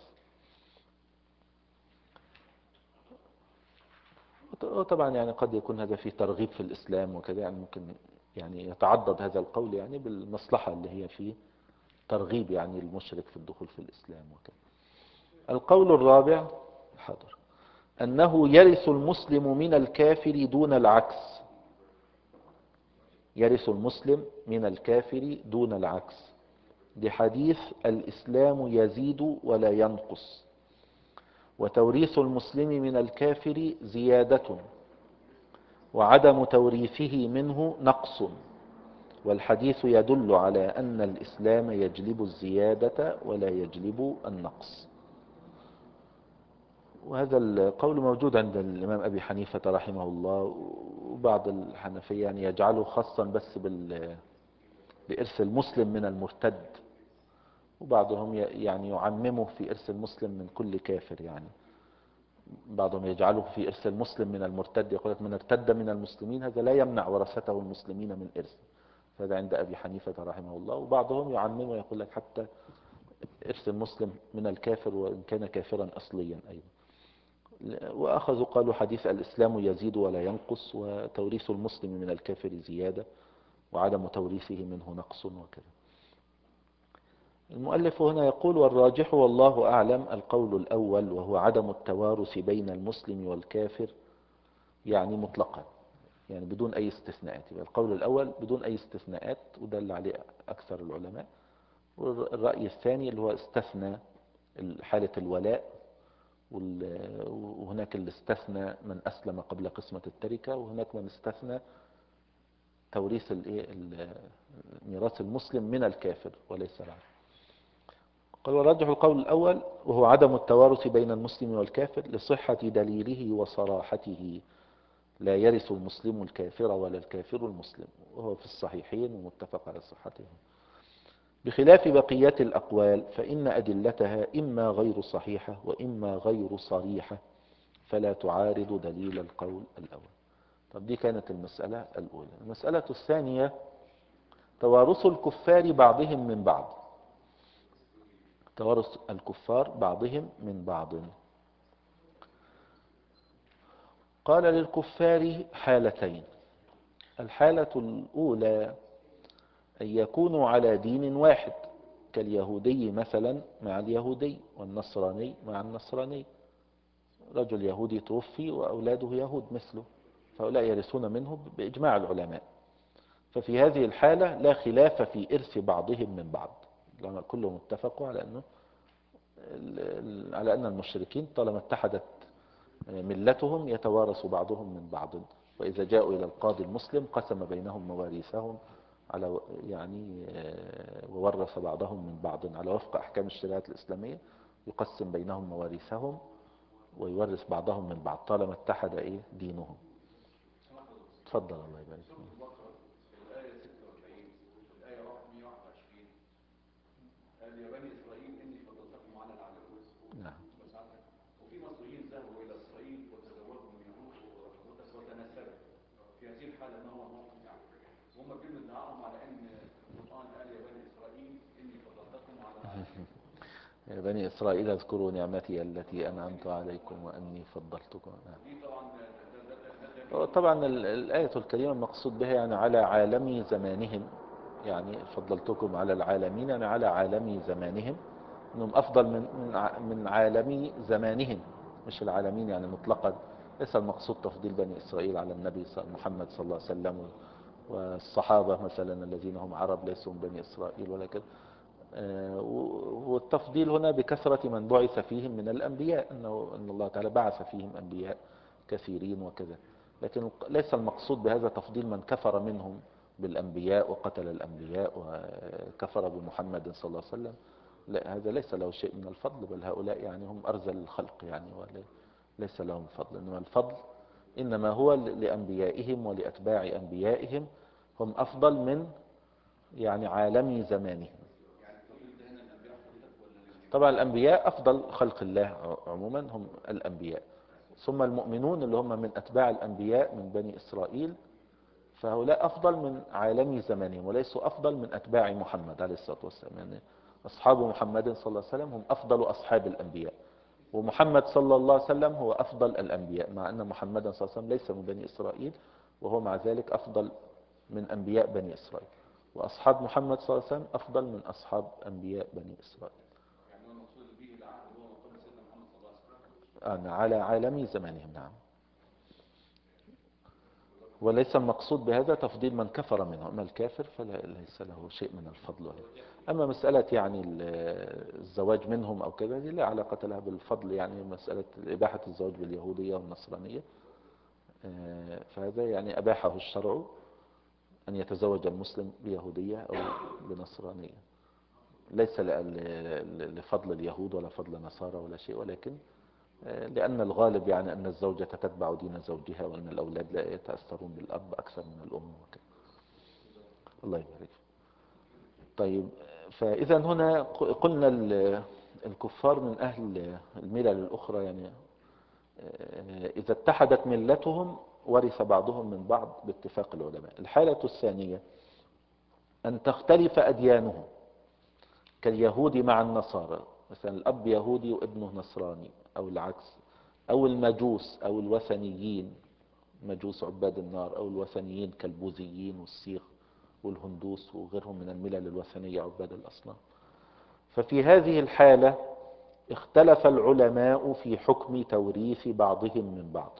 وطبعا يعني قد يكون هذا فيه ترغيب في الإسلام وكذا، يعني ممكن يعني يتعضد هذا القول يعني بالمصلحة اللي هي فيه ترغيب يعني المشرك في الدخول في الإسلام وكذا. القول الرابع حاضر أنه يرث المسلم من الكافر دون العكس، يرث المسلم من الكافر دون العكس لحديث الإسلام يزيد ولا ينقص، وتوريث المسلم من الكافر زيادة، وعدم توريثه منه نقص، والحديث يدل على أن الإسلام يجلب الزيادة ولا يجلب النقص. وهذا القول موجود عند الإمام أبي حنيفة رحمه الله، وبعض الحنفية يعني يجعله خاصا بس بال بإرث المسلم من المرتد، وبعضهم يعني يعممه في إرث المسلم من كل كافر، يعني بعضهم يجعله في إرث المسلم من المرتد، يقول لك من ارتد من المسلمين هذا لا يمنع ورثته المسلمين من إرث، هذا عند أبي حنيفة رحمه الله. وبعضهم يعممه ويقول لك حتى إرث المسلم من الكافر وإن كان كافرا أصليا أيضا. وأخذوا قالوا حديث الإسلام يزيد ولا ينقص، وتوريث المسلم من الكافر زيادة، وعدم توريثه منه نقص وكذا. المؤلف هنا يقول والراجح والله أعلم القول الأول، وهو عدم التوارث بين المسلم والكافر، يعني مطلقا يعني بدون أي استثناءات. يبقى القول الأول بدون أي استثناءات ودل عليه أكثر العلماء. والرأي الثاني اللي هو استثنى حالة الولاء، وهناك اللي استثنى من أسلم قبل قسمة التركة، وهناك من استثنى توريث ميراث المسلم من الكافر وليس العكس. قال والراجح القول الأول، وهو عدم التوارث بين المسلم والكافر لصحة دليله وصراحته، لا يرث المسلم الكافر ولا الكافر المسلم، وهو في الصحيحين ومتفق على صحته. بخلاف بقية الأقوال فإن أدلتها إما غير صحيحة وإما غير صريحة، فلا تعارض دليل القول الأول. طب دي كانت المسألة الأولى. المسألة الثانية توارث الكفار بعضهم من بعض، توارث الكفار بعضهم من بعض. قال للكفار حالتين. الحالة الأولى أن يكونوا على دين واحد، كاليهودي مثلا مع اليهودي، والنصراني مع النصراني. رجل يهودي توفي وأولاده يهود مثله، فهؤلاء يرثون منه بإجماع العلماء. ففي هذه الحالة لا خلاف في إرث بعضهم من بعض، لما كلهم اتفقوا على أنه على أن المشركين طالما اتحدت ملتهم يتوارث بعضهم من بعض، وإذا جاءوا إلى القاضي المسلم قسم بينهم مواريثهم على يعني وورث بعضهم من بعض على وفق أحكام الشريعة الإسلامية، يقسم بينهم مواريثهم ويورث بعضهم من بعض طالما اتحد إيه دينهم. تفضل الله يبارك فيك. الآية ستة وأربعين الآية مئة وواحد وعشرين قال يا بني إسرائيل إني فضلتكم على العالمين. نعم. وفي مصريين ذهبوا إلى إسرائيل وتزوجوا من يهود وتنسبوا. في هذه الحالة ما هو الموقف يعني؟ وهم بيقولوا ادعاءهم على أن القرآن قال يا بني إسرائيل إني فضلتكم على العالمين. يا بني إسرائيل اذكروا نعمتي التي أنعمت عليكم وأني فضلتكم. دي طبعا ده- ده- ده- طبعا ال- الآية الكريمة المقصود بها يعني على عالم زمانهم، يعني فضلتكم على العالمين يعني على عالم زمانهم، انهم افضل من من ع- من عالم زمانهم، مش العالمين يعني مطلقا. ليس المقصود تفضيل بني اسرائيل على النبي صلى- محمد صلى الله عليه وسلم والصحابة مثلا الذين هم عرب ليسوا من بني اسرائيل ولا كده. آه، و- والتفضيل هنا بكثرة من بعث فيهم من الأنبياء، أنه أن الله تعالى بعث فيهم أنبياء كثيرين وكذا. لكن ليس المقصود بهذا تفضيل من كفر منهم بالأنبياء وقتل الأنبياء وكفر بمحمد صلى الله عليه وسلم. لا، هذا ليس له شيء من الفضل، بل هؤلاء يعني هم أرذل الخلق يعني، وليس لهم فضل. إنما الفضل إنما هو لأنبيائهم ولأتباع أنبيائهم، هم أفضل من يعني عالمي زمانهم. طبعا الأنبياء أفضل خلق الله عموما هم الأنبياء، ثم المؤمنون اللي هم من أتباع الأنبياء من بني إسرائيل، فهؤلاء أفضل من عالمي زمانهم، وليسوا أفضل من أتباع محمد عليه الصلاة والسلام. يعني أصحاب محمد صلى الله عليه وسلم هم أفضل أصحاب الأنبياء، ومحمد صلى الله عليه وسلم هو أفضل الأنبياء، مع أن محمد صلى الله عليه وسلم ليس من بني إسرائيل، وهو مع ذلك أفضل من أنبياء بني إسرائيل. وأصحاب محمد صلى الله عليه وسلم أفضل من أصحاب أنبياء بني إسرائيل. يعني هو المقصود به العهد هو مقام سيدنا محمد صلى الله عليه وسلم. أنا على عالمي زمانهم، نعم. وليس المقصود بهذا تفضيل من كفر منه، أما الكافر فليس له شيء من الفضل. أما مسألة يعني الزواج منهم أو كذا دي لا علاقة لها بالفضل، يعني مسألة إباحة الزواج باليهودية والنصرانية، فهذا يعني أباحه الشرع أن يتزوج المسلم بيهودية أو بنصرانية، ليس لفضل اليهود ولا فضل النصارى ولا شيء، ولكن لأن الغالب يعني أن الزوجة تتبع دين زوجها، وأن الأولاد لا يتأثرون بالأب أكثر من الأم وكذا. الله يبارك. طيب، فإذا هنا قلنا الكفار من أهل الملل الأخرى يعني إذا اتحدت ملتهم ورث بعضهم من بعض باتفاق العلماء. الحالة الثانية أن تختلف أديانهم كاليهود مع النصارى، مثلا الأب يهودي وابنه نصراني أو العكس، أو المجوس أو الوثنيين، مجوس عباد النار، أو الوثنيين كالبوذيين والسيخ والهندوس وغيرهم من الملل الوثنية عباد الأصنام. ففي هذه الحالة اختلف العلماء في حكم توريث بعضهم من بعض.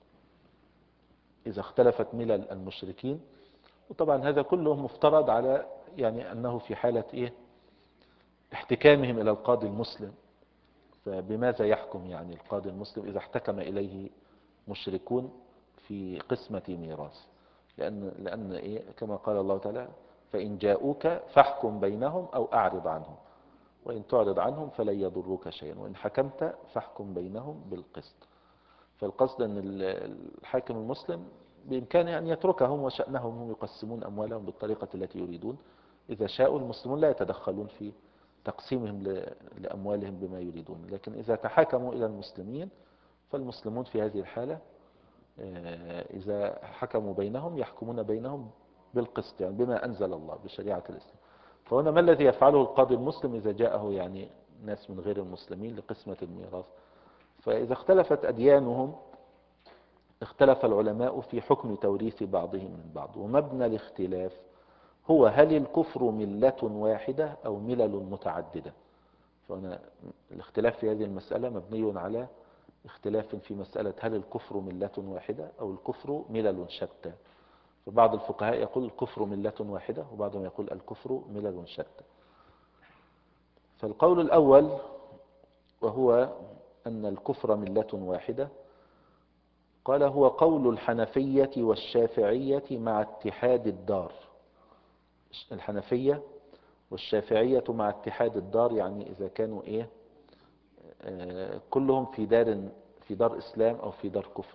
إذا اختلفت ملل المشركين، وطبعا هذا كله مفترض على يعني أنه في حالة إيه؟ احتكامهم إلى القاضي المسلم. فبماذا يحكم يعني القاضي المسلم إذا احتكم إليه مشركون في قسمة ميراث؟ لأن, لأن إيه؟ كما قال الله تعالى: فإن جاءوك فاحكم بينهم أو أعرض عنهم، وإن تعرض عنهم فلن يضروك شيئا، وإن حكمت فاحكم بينهم بالقسط. فالقصد أن الحاكم المسلم بإمكانه أن يتركهم وشأنهم، هم يقسمون أموالهم بالطريقة التي يريدون، إذا شاءوا المسلمون لا يتدخلون في تقسيمهم لأموالهم بما يريدون. لكن إذا تحاكموا إلى المسلمين فالمسلمون في هذه الحالة إذا حكموا بينهم يحكمون بينهم بالقسط، يعني بما أنزل الله بشريعة الإسلام. فهنا ما الذي يفعله القاضي المسلم إذا جاءه يعني ناس من غير المسلمين لقسمة الميراث؟ فإذا اختلفت أديانهم اختلف العلماء في حكم توريث بعضهم من بعض، ومبنى الاختلاف هو هل الكفر ملة واحدة أو ملل متعددة. فهنا الاختلاف في هذه المسألة مبني على اختلاف في مسألة هل الكفر ملة واحدة أو الكفر ملل شتى. فبعض الفقهاء يقول الكفر ملة واحدة، وبعضهم يقول الكفر ملل شتى. فالقول الأول وهو أن الكفر ملة واحدة، قال هو قول الحنفية والشافعية مع اتحاد الدار. الحنفية والشافعية مع اتحاد الدار، يعني إذا كانوا إيه آه كلهم في دار في دار إسلام أو في دار كفر.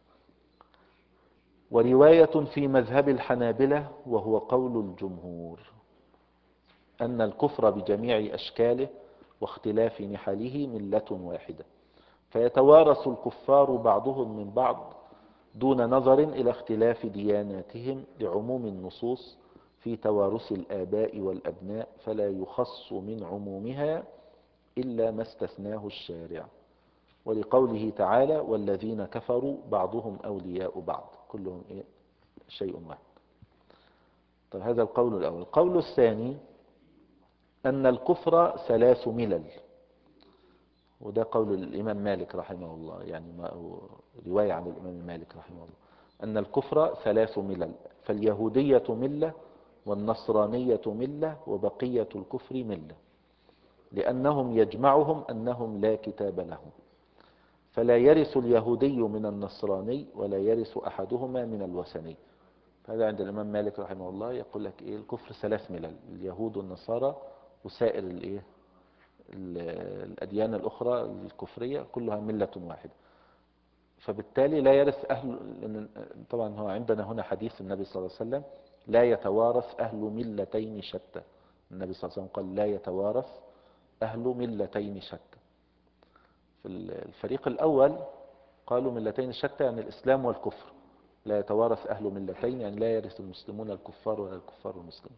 ورواية في مذهب الحنابلة وهو قول الجمهور أن الكفر بجميع أشكاله واختلاف نحله ملة واحدة، فيتوارث الكفار بعضهم من بعض دون نظر إلى اختلاف دياناتهم لعموم النصوص في توارث الآباء والأبناء، فلا يخص من عمومها إلا ما استثناه الشارع، ولقوله تعالى: والذين كفروا بعضهم أولياء بعض، كلهم إيه؟ شيء واحد. طيب، هذا القول الأول. القول الثاني أن الكفر ثلاث ملل، وده قول الإمام مالك رحمه الله، يعني ما هو رواية عن الإمام مالك رحمه الله، أن الكفر ثلاث ملل، فاليهودية ملة والنصرانية ملة وبقية الكفر ملة، لأنهم يجمعهم أنهم لا كتاب لهم، فلا يرث اليهودي من النصراني ولا يرث أحدهما من الوثني. هذا عند الإمام مالك رحمه الله يقول لك إيه؟ الكفر ثلاث ملل: اليهود والنصارى وسائر الإيه الأديان الأخرى الكفرية كلها ملة واحدة، فبالتالي لا يرث أهل، طبعا هو عندنا هنا حديث النبي صلى الله عليه وسلم لا يتوارث أهل ملتين شتى. النبي صلى الله عليه وسلم قال لا يتوارث أهل ملتين شتى. في الفريق الأول قالوا ملتين شتى يعني الإسلام والكفر، لا يتوارث أهل ملتين يعني لا يرث المسلمون الكفار ولا الكفار المسلمين.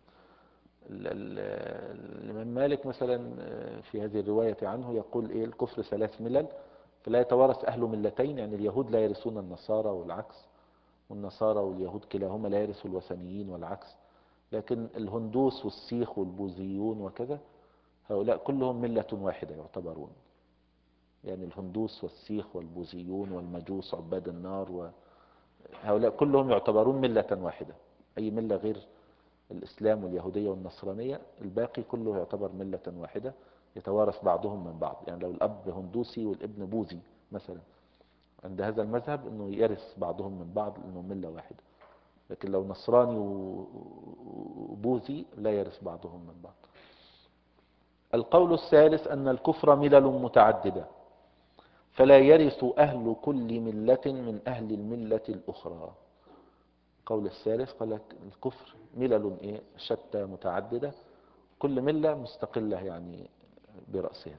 الإمام مالك مثلا في هذه الرواية عنه يقول إيه الكفر ثلاث ملل، فلا يتوارث أهل ملتين يعني اليهود لا يرثون النصارى والعكس، والنصارى واليهود كلاهما لا يرثوا الوثنيين والعكس، لكن الهندوس والسيخ والبوذيون وكذا هؤلاء كلهم ملة واحدة يعتبرون، يعني الهندوس والسيخ والبوذيون والمجوس عباد النار وهؤلاء كلهم يعتبرون ملة واحدة. أي ملة غير الإسلام واليهودية والنصرانية الباقي كله يعتبر ملة واحدة يتوارث بعضهم من بعض. يعني لو الأب هندوسي والابن بوذي مثلا، عند هذا المذهب أنه يرث بعضهم من بعض لأنه ملة واحدة، لكن لو نصراني وبوذي لا يرث بعضهم من بعض. القول الثالث أن الكفر ملل متعددة فلا يرث أهل كل ملة من أهل الملة الأخرى. القول الثالث قال لك الكفر ملل إيه شتى متعددة، كل ملة مستقلة يعني برأسها،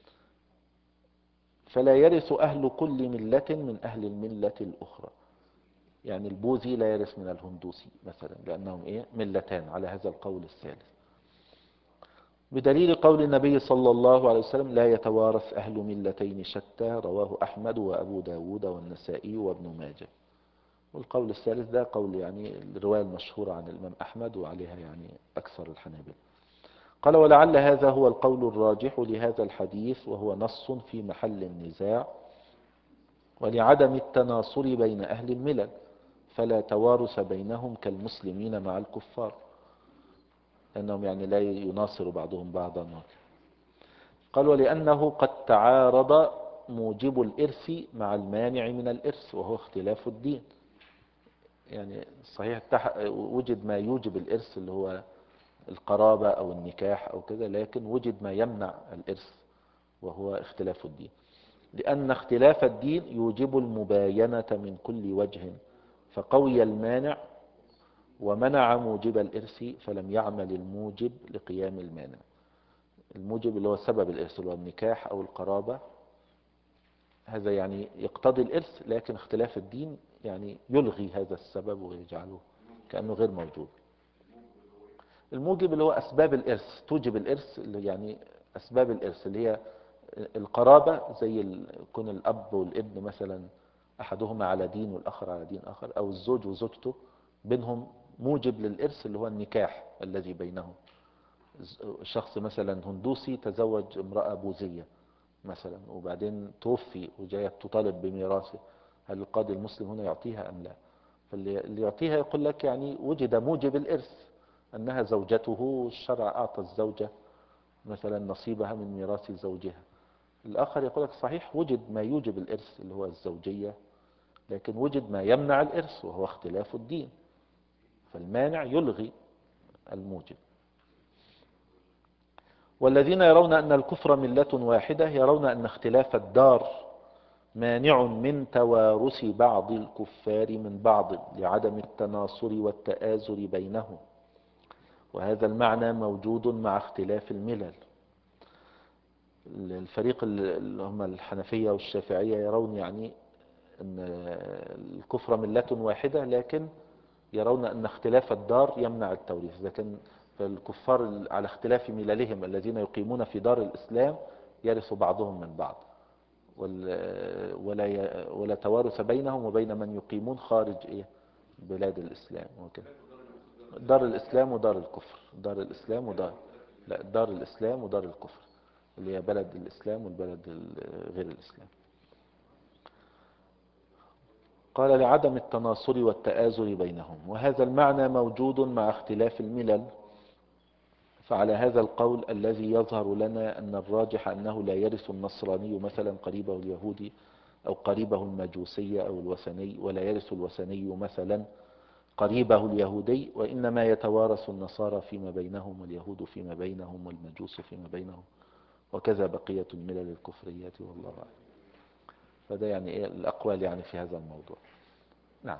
فلا يرث أهل كل ملة من أهل الملة الأخرى. يعني البوذي لا يرث من الهندوسي مثلا لأنهم إيه ملتان على هذا القول الثالث، بدليل قول النبي صلى الله عليه وسلم لا يتوارث أهل ملتين شتى، رواه أحمد وأبو داود والنسائي وابن ماجه. والقول الثالث ده قول يعني الرواية المشهورة عن الإمام أحمد وعليها يعني أكثر الحنابلة. قال ولعل هذا هو القول الراجح لهذا الحديث وهو نص في محل النزاع، ولعدم التناصر بين أهل الملل فلا توارث بينهم كالمسلمين مع الكفار، لأنهم يعني لا يناصر بعضهم بعضا. قال ولأنه قد تعارض موجب الإرث مع المانع من الإرث وهو اختلاف الدين. يعني صحيح وجد ما يوجب الإرث اللي هو القرابة أو النكاح أو كذا، لكن وجد ما يمنع الإرث وهو اختلاف الدين، لأن اختلاف الدين يوجب المباينة من كل وجه، فقوي المانع ومنع موجب الإرث فلم يعمل الموجب لقيام المانع. الموجب اللي هو سبب الإرث اللي هو النكاح أو القرابة، هذا يعني يقتضي الإرث، لكن اختلاف الدين يعني يلغي هذا السبب ويجعله كأنه غير موجود. الموجب اللي هو أسباب الإرث توجب الإرث، اللي يعني أسباب الإرث اللي هي القرابة زي يكون الأب والابن مثلا أحدهما على دين والآخر على دين آخر، أو الزوج وزوجته بينهم موجب للإرث اللي هو النكاح الذي بينهم. شخص مثلا هندوسي تزوج امرأة بوذية مثلا وبعدين توفي وجاية تطالب بميراثه، هل القاضي المسلم هنا يعطيها أم لا؟ فاللي يعطيها يقول لك يعني وجد موجب الإرث أنها زوجته، الشرع أعطى الزوجة مثلا نصيبها من ميراث زوجها. الآخر يقول لك صحيح وجد ما يوجب الإرث اللي هو الزوجية، لكن وجد ما يمنع الإرث وهو اختلاف الدين، فالمانع يلغي الموجب. والذين يرون أن الكفر ملة واحدة يرون أن اختلاف الدار مانع من توارث بعض الكفار من بعض لعدم التناصر والتآزر بينهم، وهذا المعنى موجود مع اختلاف الملل. الفريق اللي هم الحنفية والشافعية يرون يعني أن الكفر ملة واحدة، لكن يرون أن اختلاف الدار يمنع التوريث، لكن فالكفار على اختلاف مللهم الذين يقيمون في دار الإسلام يرث بعضهم من بعض، ولا ولا توارث بينهم وبين من يقيمون خارج إيه بلاد الإسلام وكذا. دار الإسلام ودار الكفر، دار الإسلام ودار لا دار الإسلام ودار الكفر اللي هي بلد الإسلام والبلد غير الإسلام. قال لعدم التناصر والتآزر بينهم، وهذا المعنى موجود مع اختلاف الملل. فعلى هذا القول الذي يظهر لنا أن الراجح أنه لا يرث النصراني مثلا قريبه اليهودي أو قريبه المجوسي أو الوثني، ولا يرث الوثني مثلا قريبه اليهودي، وإنما يتوارث النصارى فيما بينهم واليهود فيما بينهم والمجوس فيما بينهم وكذا بقية الملل الكفرية والله أعلم. فده يعني إيه الأقوال يعني في هذا الموضوع. نعم.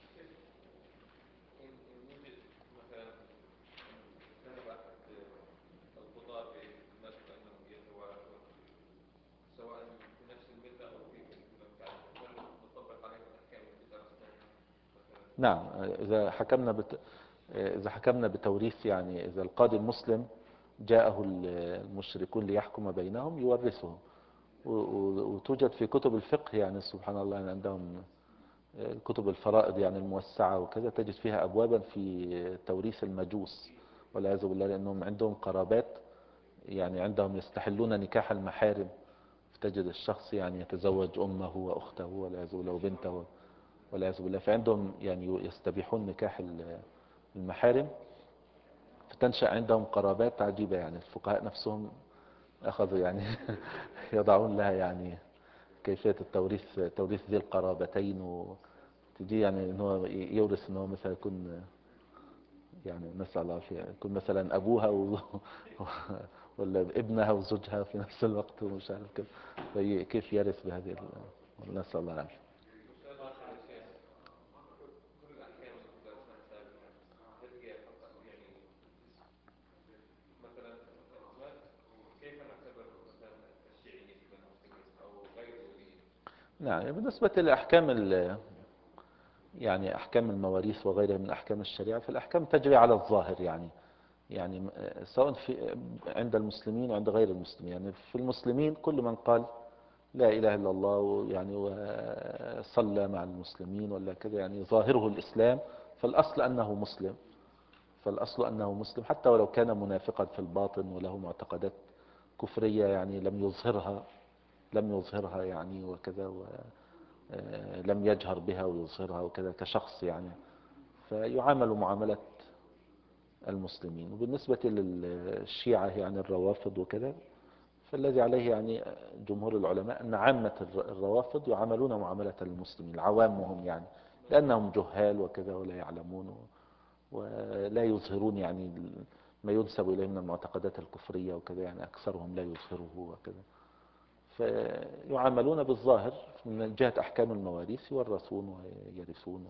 إن إن وجد مثلا ذهب أحد القضاة بمشهد أنهم يتوافقون سواء في نفس الملة أو في ملة متعددة، هل نطبق عليهم الأحكام التي درسناها مثلا؟ نعم، إذا حكمنا بت... إذا حكمنا بتوريث، يعني إذا القاضي المسلم جاءه المشركون ليحكم بينهم يورثهم. و- و- وتوجد في كتب الفقه يعني سبحان الله، يعني عندهم كتب الفرائض يعني الموسعة وكذا، تجد فيها أبوابا في توريث المجوس والعياذ بالله، لأنهم عندهم قرابات، يعني عندهم يستحلون نكاح المحارم. فتجد الشخص يعني يتزوج أمه وأخته والعياذ بالله وبنته والعياذ بالله، فعندهم يعني يستبيحون نكاح المحارم، فتنشأ عندهم قرابات عجيبة. يعني الفقهاء نفسهم أخذوا يعني يضعون لها يعني كيفية التوريث، توريث ذي القرابتين، وتجي يعني إن هو يورث إن هو مثلا يكون، يعني نسأل الله العافية، يكون مثلا أبوها و... ولا ابنها وزوجها في نفس الوقت ومش عارف كيف، فهي- كيف يرث بهذه ال... نسأل الله العافية. وسؤال آخر يا شيخ، كل الأحكام التي درسناها سابقا هل هي فقط يعني مثلا ما كيف نعتبر مثلا الشيعيين من المسلمين أو غير السنيين؟ نعم، بالنسبة لأحكام ال... يعني أحكام المواريث وغيرها من أحكام الشريعة، فالأحكام تجري على الظاهر، يعني يعني سواء في عند المسلمين وعند غير المسلمين. يعني في المسلمين كل من قال لا إله إلا الله ويعني وصلى مع المسلمين ولا كذا، يعني ظاهره الإسلام، فالأصل أنه مسلم. فالأصل أنه مسلم حتى ولو كان منافقا في الباطن وله معتقدات كفرية، يعني لم يظهرها لم يظهرها يعني وكذا، ولم يجهر بها ويظهرها وكذا كشخص يعني، فيعامل معاملة المسلمين. وبالنسبة للشيعة يعني الروافض وكذا، فالذي عليه يعني جمهور العلماء أن عامة الروافض يعاملون معاملة المسلمين عوامهم، يعني لأنهم جهال وكذا ولا يعلمون ولا يظهرون يعني ما ينسب إليه من المعتقدات الكفرية وكذا، يعني أكثرهم لا يظهره وكذا، فيعاملون بالظاهر من جهة أحكام المواريث، يورثون ويرثون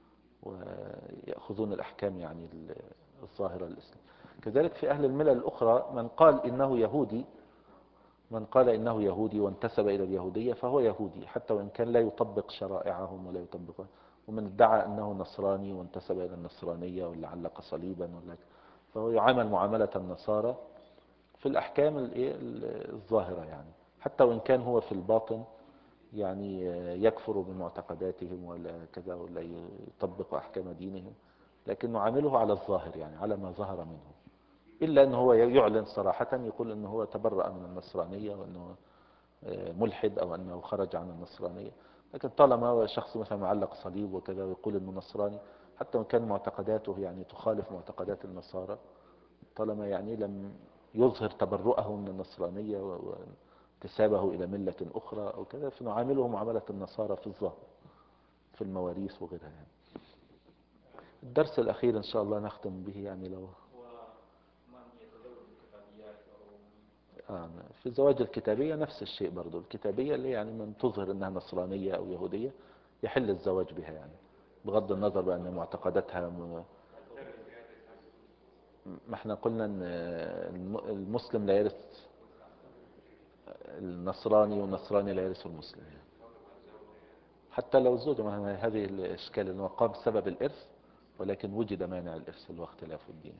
ويأخذون الأحكام يعني الظاهرة للإسلام. كذلك في أهل الملل الأخرى من قال إنه يهودي من قال إنه يهودي وانتسب إلى اليهودية فهو يهودي حتى وإن كان لا يطبق شرائعهم ولا يطبق. ومن ادعى أنه نصراني وانتسب إلى النصرانية ولا علق صليبا ولا، فهو يعامل معاملة النصارى في الأحكام الظاهرة، يعني حتى وإن كان هو في الباطن يعني يكفر بمعتقداتهم ولا كذا ولا يطبق أحكام دينهم، لكن نعامله على الظاهر يعني على ما ظهر منه، إلا أنه هو يعلن صراحة يقول أنه هو تبرأ من النصرانية وأنه ملحد أو أنه خرج عن النصرانية. لكن طالما هو شخص مثلا معلق صليب وكذا ويقول أنه نصراني حتى وإن كان معتقداته يعني تخالف معتقدات النصارى، طالما يعني لم يظهر تبرؤه من النصرانية وانتسابه إلى ملة أخرى أو كذا، فنعامله معاملة النصارى في الظاهر في المواريث وغيرها يعني. الدرس الأخير إن شاء الله نختم به، يعني لو آه في الزواج الكتابية نفس الشيء برضو. الكتابية اللي يعني من تظهر أنها نصرانية أو يهودية يحل الزواج بها، يعني بغض النظر بأن معتقداتها م... ما احنا قلنا أن المسلم لا يرث النصراني والنصراني لا يرث المسلم، حتى لو زوج. ما هذه الإشكال أنه قام بسبب الإرث ولكن وجد مانع الإرث واختلاف الدين،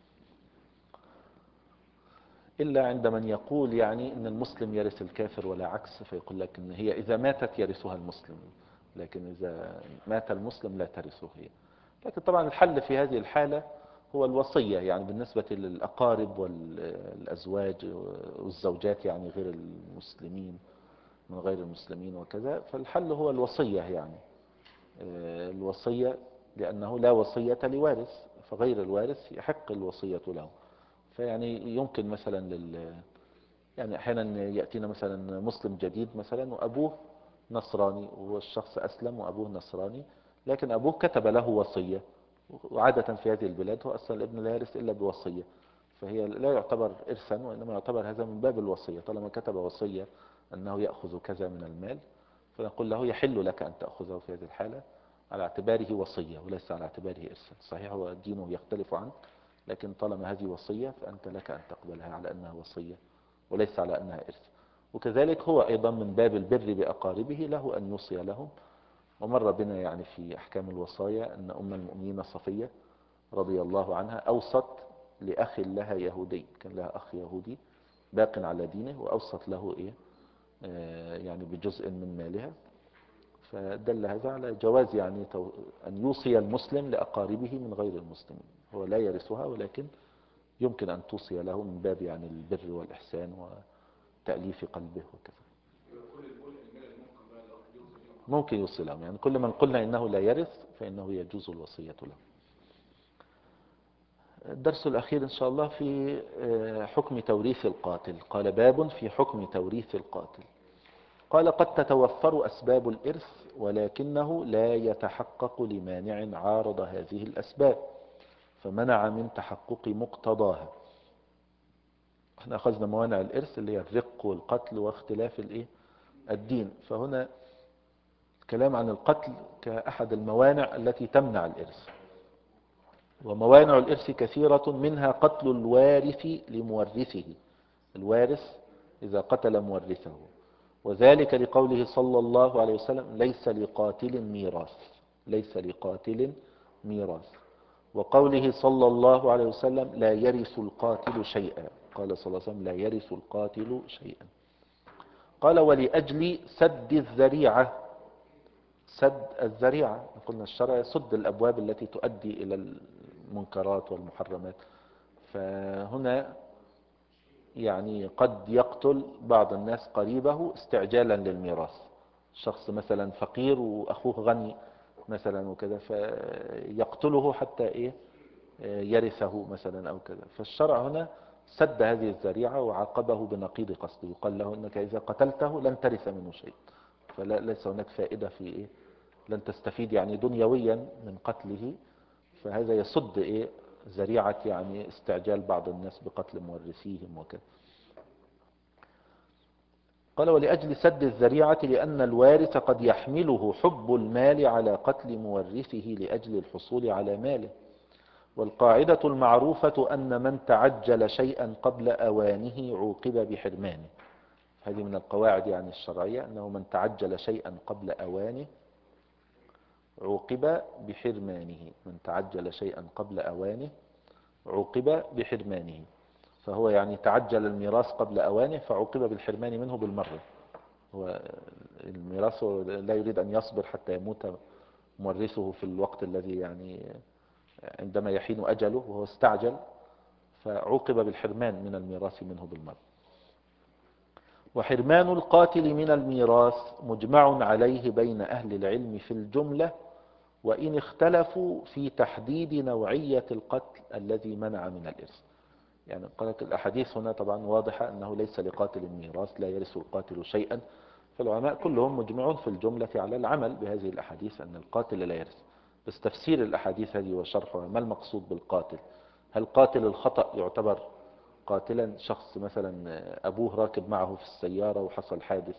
إلا عند من يقول يعني أن المسلم يرث الكافر ولا عكس، فيقول لك أن هي إذا ماتت يرثها المسلم، لكن إذا مات المسلم لا ترثه هي. لكن طبعا الحل في هذه الحالة هو الوصية، يعني بالنسبة للأقارب والأزواج والزوجات يعني غير المسلمين من غير المسلمين وكذا، فالحل هو الوصية، يعني الوصية، لأنه لا وصية لوارث، فغير الوارث يحق الوصية له. فيعني يمكن مثلا لل يعني أحيانا يأتينا مثلا مسلم جديد مثلا وأبوه نصراني، وهو الشخص أسلم وأبوه نصراني، لكن أبوه كتب له وصية، وعادة في هذه البلاد هو أصلا الابن لا يرث إلا بوصية، فهي لا يعتبر إرثا، وإنما يعتبر هذا من باب الوصية. طالما كتب وصية أنه يأخذ كذا من المال، فنقول له يحل لك أن تأخذه في هذه الحالة على اعتباره وصية وليس على اعتباره إرثا. صحيح هو دينه يختلف عنه، لكن طالما هذه وصية فأنت لك أن تقبلها على أنها وصية وليس على أنها إرث. وكذلك هو أيضا من باب البر بأقاربه له أن يوصي لهم. ومر بنا يعني في أحكام الوصايا أن أم المؤمنين صفية رضي الله عنها أوصت لأخ لها يهودي، كان لها أخ يهودي باق على دينه، وأوصت له إيه آه يعني بجزء من مالها. فدل هذا على جواز يعني أن يوصي المسلم لأقاربه من غير المسلمين. هو لا يرثها، ولكن يمكن أن توصي له من باب يعني البر والإحسان وتأليف قلبه وكذا. ممكن يوصي لهم، يعني كل من قلنا إنه لا يرث فإنه يجوز الوصية له. الدرس الأخير إن شاء الله في حكم توريث القاتل. قال باب في حكم توريث القاتل. قال قد تتوفر أسباب الإرث، ولكنه لا يتحقق لمانع عارض هذه الأسباب فمنع من تحقق مقتضاها. احنا أخذنا موانع الإرث اللي هي الرق والقتل واختلاف الإيه الدين، فهنا كلام عن القتل كأحد الموانع التي تمنع الإرث. وموانع الإرث كثيرة، منها قتل الوارث لمورثه، الوارث إذا قتل مورثه، وذلك لقوله صلى الله عليه وسلم ليس لقاتل ميراث، ليس لقاتل ميراث. وقوله صلى الله عليه وسلم لا يرث القاتل شيئا، قال صلى الله عليه وسلم لا يرث القاتل شيئا. قال ولأجل سد الذريعة، سد الذريعة قلنا الشرع يسد الأبواب التي تؤدي إلى المنكرات والمحرمات. فهنا يعني قد يقتل بعض الناس قريبه استعجالا للميراث، شخص مثلا فقير وأخوه غني مثلا وكذا، فيقتله حتى إيه يرثه مثلا أو كذا. فالشرع هنا سد هذه الذريعة وعاقبه بنقيض قصده، يقال له أنك إذا قتلته لن ترث منه شيء، فليس هناك فائدة في إيه، لن تستفيد يعني دنيويا من قتله. فهذا يسد إيه ذريعة يعني استعجال بعض الناس بقتل مورثيهم وكذا. قال ولأجل سد الذريعة لأن الوارث قد يحمله حب المال على قتل مورثه لأجل الحصول على ماله. والقاعدة المعروفة أن من تعجل شيئا قبل أوانه عوقب بحرمانه. هذه من القواعد يعني الشرعية، أنه من تعجل شيئا قبل أوانه عوقب بحرمانه، من تعجل شيئا قبل أوانه عوقب بحرمانه. فهو يعني تعجل الميراث قبل أوانه فعوقب بالحرمان منه بالمرة. هو الميراث لا يريد أن يصبر حتى يموت مورثه في الوقت الذي يعني عندما يحين أجله، وهو استعجل فعوقب بالحرمان من الميراث منه بالمرة. وحرمان القاتل من الميراث مجمع عليه بين أهل العلم في الجملة، وإن اختلفوا في تحديد نوعية القتل الذي منع من الإرث. يعني قالت الأحاديث هنا طبعا واضحة أنه ليس لقاتل الميراث، لا يرث القاتل شيئا. فالعلماء كلهم مجمعون في الجملة على العمل بهذه الأحاديث أن القاتل لا يرث. بس تفسير الأحاديث هذه وشرحها، ما المقصود بالقاتل؟ هل قاتل الخطأ يعتبر قاتلا؟ شخص مثلا أبوه راكب معه في السيارة وحصل حادث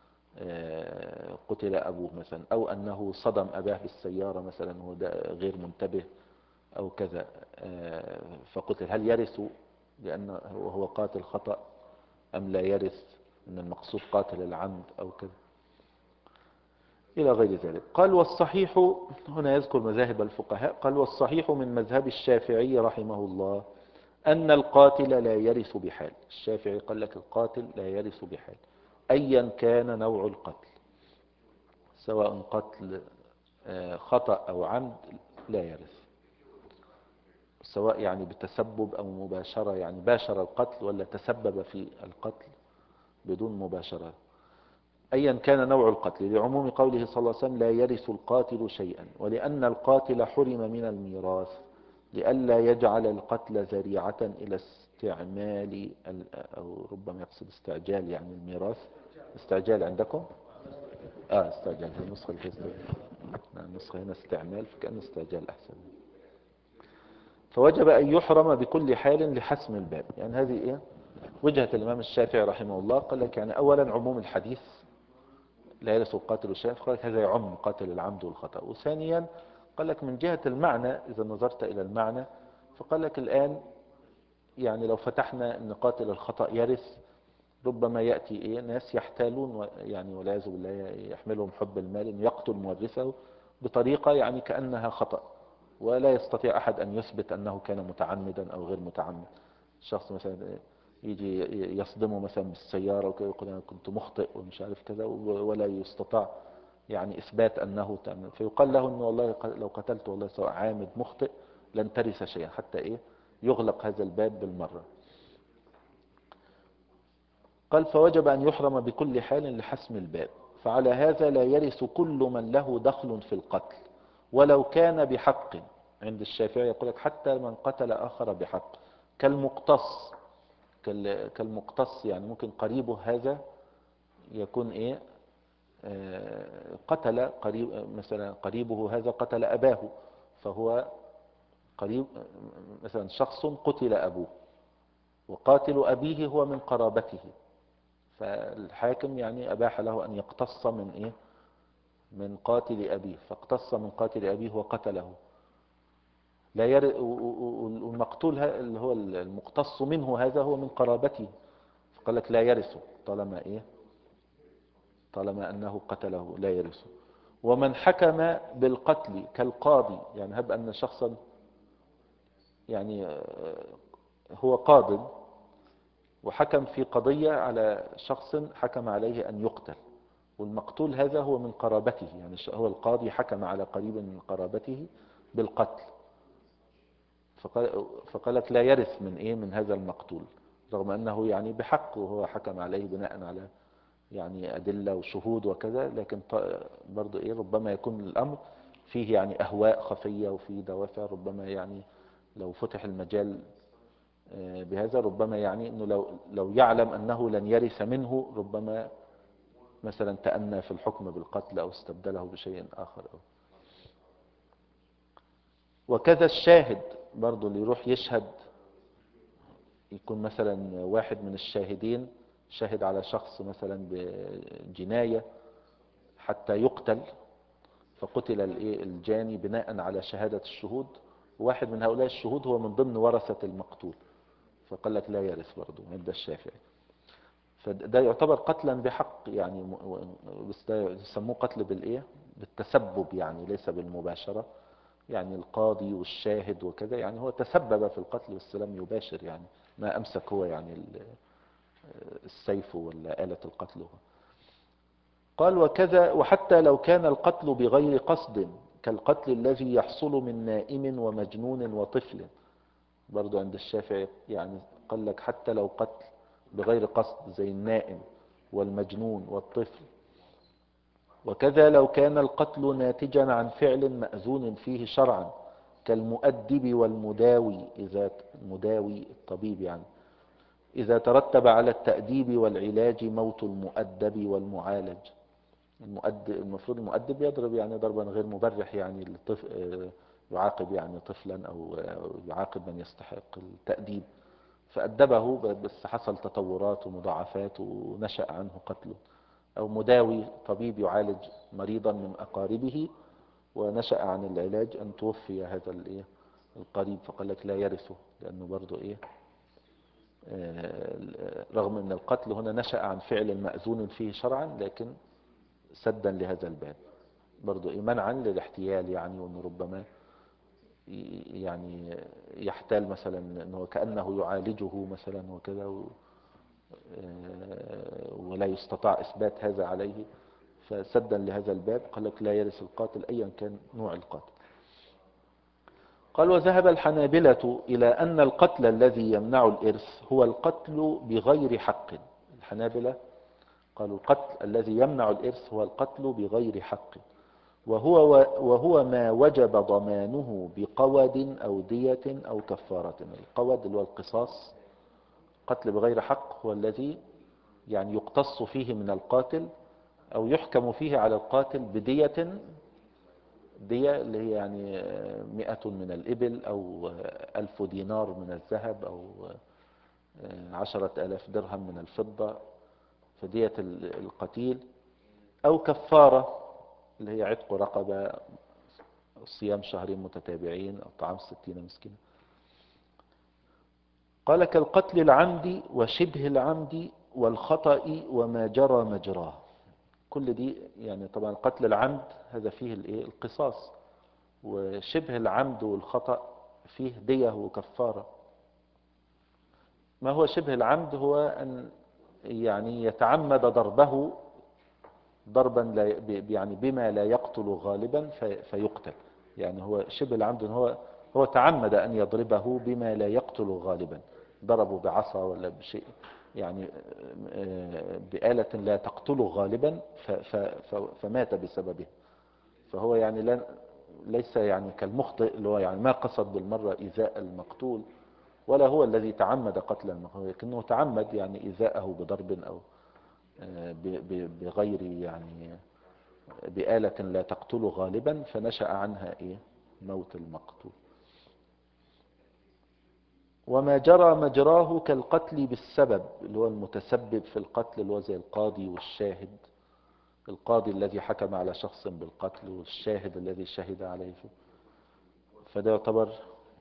قتل أبوه مثلا، أو أنه صدم أباه بالسيارة مثلا وهو غير منتبه أو كذا فقتل، هل يرث لأنه هو قاتل خطأ أم لا يرث؟ أن المقصود قاتل العمد أو كذا إلى غير ذلك. قال والصحيح، هنا يذكر مذاهب الفقهاء، قال والصحيح من مذهب الشافعي رحمه الله أن القاتل لا يرث بحال. الشافعي قال لك القاتل لا يرث بحال أيا كان نوع القتل، سواء قتل خطأ أو عمد لا يرث، سواء يعني بتسبب أو مباشرة، يعني باشر القتل ولا تسبب في القتل بدون مباشرة، أيا كان نوع القتل، لعموم قوله صلى الله عليه وسلم لا يرث القاتل شيئا، ولأن القاتل حرم من الميراث لئلا يجعل القتل ذريعة إلى استعمال أو ربما يقصد استعجال يعني الميراث. استعجال عندكم؟ آه استعجال، هي النسخة اللي فيها استعجال، النسخة هنا استعمال، فكأن استعجال أحسن. فوجب أن يحرم بكل حال لحسم الباب. يعني هذه إيه وجهة الإمام الشافعي رحمه الله. قال لك يعني أولا عموم الحديث لا يرث القاتل والشارد، فقال لك هذا يعم قاتل العمد والخطأ. وثانيا قال لك من جهة المعنى إذا نظرت إلى المعنى، فقال لك الآن يعني لو فتحنا أن قاتل الخطأ يرث، ربما يأتي إيه ناس يحتالون و- يعني والعياذ بالله يحملهم حب المال أن يقتل مورثه بطريقة يعني كأنها خطأ، ولا يستطيع أحد أن يثبت أنه كان متعمدا أو غير متعمد. شخص مثلا يجي يصدمه مثلا بالسيارة وكده يقول أنا كنت مخطئ ومش عارف كذا، ولا يستطاع يعني إثبات أنه تعمد، فيقال له أنه والله لو قتلت والله سواء عامد مخطئ لن ترث شيئا، حتى إيه يغلق هذا الباب بالمرة. قال فوجب أن يحرم بكل حال لحسم الباب. فعلى هذا لا يرث كل من له دخل في القتل ولو كان بحق. عند الشافعي يقول لك حتى من قتل آخر بحق، كالمقتص. كال- كالمقتص يعني ممكن قريبه هذا يكون إيه آه، قتل قريب، مثلا قريبه هذا قتل أباه، فهو قريب. مثلا شخص قتل أبوه وقاتل أبيه هو من قرابته، فالحاكم يعني أباح له أن يقتص من إيه من قاتل أبيه، فاقتص من قاتل أبيه وقتله. لا ير... و- و- والمقتول ه- اللي هو المقتص منه هذا هو من قرابته، فقال لك لا يرثه طالما إيه طالما أنه قتله لا يرثه. ومن حكم بالقتل كالقاضي، يعني هب أن شخصا يعني آه، هو قاض وحكم في قضية على شخص حكم عليه أن يقتل، والمقتول هذا هو من قرابته، يعني هو القاضي حكم على قريب من قرابته بالقتل، فقال, فقال لك لا يرث من ايه من هذا المقتول، رغم انه يعني بحق وهو حكم عليه بناء على يعني ادلة وشهود وكذا، لكن ط- برضو ايه ربما يكون الامر فيه يعني اهواء خفية وفيه دوافع، ربما يعني لو فتح المجال آه، بهذا ربما يعني انه لو لو يعلم انه لن يرث منه ربما مثلا تأنى في الحكم بالقتل أو استبدله بشيء آخر أو. وكذا الشاهد برضو اللي يروح يشهد، يكون مثلا واحد من الشاهدين شاهد على شخص مثلا بجناية حتى يقتل، فقتل الإيه الجاني بناء على شهادة الشهود، واحد من هؤلاء الشهود هو من ضمن ورثة المقتول، فقال لك لا يرث برضو عند الشافعي. فده يعتبر قتلا بحق يعني م- بس ده يسموه قتل بالايه بالتسبب، يعني ليس بالمباشرة، يعني القاضي والشاهد وكذا يعني هو تسبب في القتل بس لم يباشر، يعني ما امسك هو يعني ال- السيف ولا آلة القتل هو. قال وكذا وحتى لو كان القتل بغير قصد كالقتل الذي يحصل من نائم ومجنون وطفل، برضو عند الشافعي يعني قال لك حتى لو قتل بغير قصد زي النائم والمجنون والطفل. وكذا لو كان القتل ناتجا عن فعل مأذون فيه شرعا كالمؤدب والمداوي، إذا المداوي الطبيب يعني إذا ترتب على التأديب والعلاج موت المؤدب والمعالج. المؤدب المفروض المؤدب يضرب يعني ضربا غير مبرح، يعني الطفل يعاقب يعني طفلا أو يعاقب من يستحق التأديب، فأدبه بس حصل تطورات ومضاعفات ونشأ عنه قتله. أو مداوي طبيب يعالج مريضا من أقاربه ونشأ عن العلاج أن توفي هذا الإيه القريب، فقال لك لا يرثه لأنه برضو إيه آه، رغم أن القتل هنا نشأ عن فعل مأذون فيه شرعا لكن سدا لهذا الباب، برضو إيه منعا للاحتيال، يعني وأنه ربما يعني يحتال مثلا أنه كأنه يعالجه مثلا وكذا و- آه، ولا يستطاع إثبات هذا عليه، فسدا لهذا الباب قال لك لا يرث القاتل أيا كان نوع القاتل. قال وذهب الحنابلة إلى أن القتل الذي يمنع الإرث هو القتل بغير حق. الحنابلة قالوا القتل الذي يمنع الإرث هو القتل بغير حق، وهو, وهو ما وجب ضمانه بقود أو دية أو كفارة. القود اللي هو القصاص، قتل بغير حق هو الذي يعني يقتص فيه من القاتل أو يحكم فيه على القاتل بدية دية اللي هي يعني مئة من الإبل أو ألف دينار من الذهب أو عشرة آلاف درهم من الفضة، فدية القتيل، أو كفارة اللي هي عتق رقبة، صيام شهرين متتابعين، أو طعام ستين مسكين. قال كالقتل العمد وشبه العمد والخطأ وما جرى مجراه. كل دي يعني طبعا قتل العمد هذا فيه الايه القصاص، وشبه العمد والخطأ فيه دية وكفارة. ما هو شبه العمد؟ هو أن يعني يتعمد ضربه ضربا لا يعني بما لا يقتل غالبا فيقتل. يعني هو شبه العمد هو هو تعمد أن يضربه بما لا يقتل غالبا، ضربه بعصا ولا بشيء يعني بآلة لا تقتله غالبا فمات بسببه. فهو يعني لا ليس يعني كالمخطئ اللي هو يعني ما قصد بالمرة إيذاء المقتول، ولا هو الذي تعمد قتل المقتول، لكنه تعمد يعني إيذاءه بضرب أو بغير يعني بآلة لا تقتل غالبا فنشأ عنها إيه موت المقتول. وما جرى مجراه كالقتل بالسبب اللي هو المتسبب في القتل، اللي هو زي القاضي والشاهد، القاضي الذي حكم على شخص بالقتل والشاهد الذي شهد عليه، فده يعتبر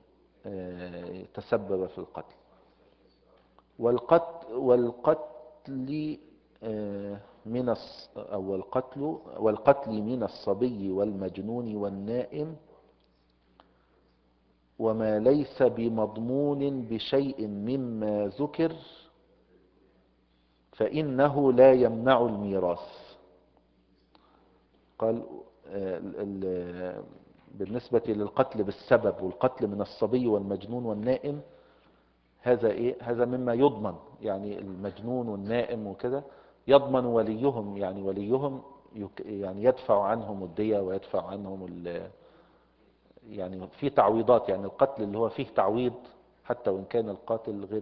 تسبب في القتل. والقتل والقتل من أو القتل والقتل من الصبي والمجنون والنائم وما ليس بمضمون بشيء مما ذكر فإنه لا يمنع الميراث. قال بالنسبة للقتل بالسبب والقتل من الصبي والمجنون والنائم هذا إيه؟ هذا مما يضمن، يعني المجنون والنائم وكذا يضمن وليهم، يعني وليهم يعني يدفع عنهم الدية ويدفع عنهم يعني في تعويضات. يعني القتل اللي هو فيه تعويض حتى وإن كان القاتل غير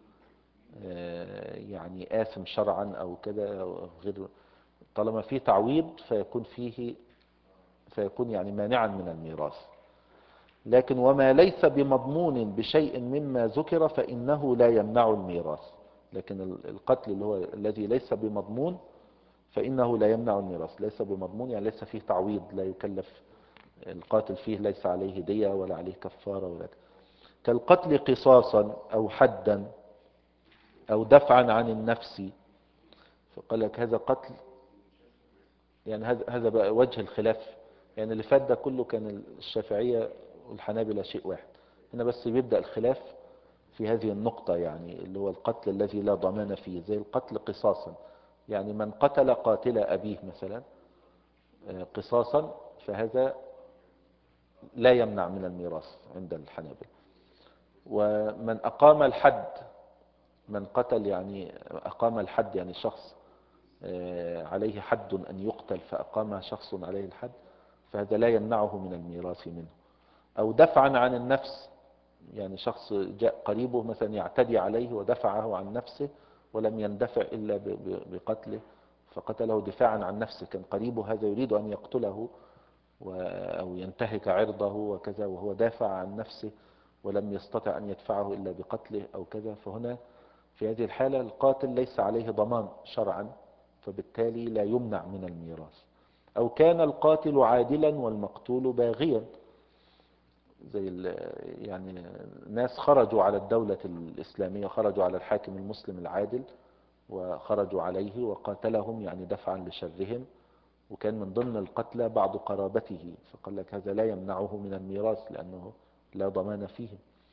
يعني آثم شرعا أو كذا غير، طالما فيه تعويض فيكون فيه فيكون يعني مانعا من الميراث. لكن وما ليس بمضمون بشيء مما ذكر فإنه لا يمنع الميراث. لكن القتل اللي هو الذي ليس بمضمون فإنه لا يمنع الميراث. ليس بمضمون يعني ليس فيه تعويض، لا يكلف القاتل فيه، ليس عليه دية ولا عليه كفارة ولا كده. كالقتل قصاصا أو حدا أو دفعا عن النفس، فقال لك هذا قتل يعني هذا هذا بقى وجه الخلاف. يعني اللي فات ده كله كان الشافعية والحنابلة شيء واحد، هنا بس بيبدأ الخلاف في هذه النقطة، يعني اللي هو القتل الذي لا ضمان فيه، زي القتل قصاصا، يعني من قتل قاتل أبيه مثلا قصاصا فهذا لا يمنع من الميراث عند الحنابلة. ومن أقام الحد، من قتل يعني أقام الحد يعني شخص عليه حد أن يقتل فأقام شخص عليه الحد فهذا لا يمنعه من الميراث منه. أو دفعا عن النفس، يعني شخص جاء قريبه مثلا يعتدي عليه ودفعه عن نفسه ولم يندفع إلا بقتله فقتله دفاعا عن نفسه، كان قريبه هذا يريد أن يقتله أو ينتهك عرضه وكذا وهو دافع عن نفسه ولم يستطع أن يدفعه إلا بقتله أو كذا، فهنا في هذه الحالة القاتل ليس عليه ضمان شرعا فبالتالي لا يمنع من الميراث. أو كان القاتل عادلا والمقتول باغيا، زي يعني ناس خرجوا على الدولة الإسلامية، خرجوا على الحاكم المسلم العادل وخرجوا عليه وقاتلهم يعني دفعا لشرهم، وكان من ضمن القتلى بعض قرابته، فقال لك هذا لا يمنعه من الميراث لأنه لا ضمان فيه.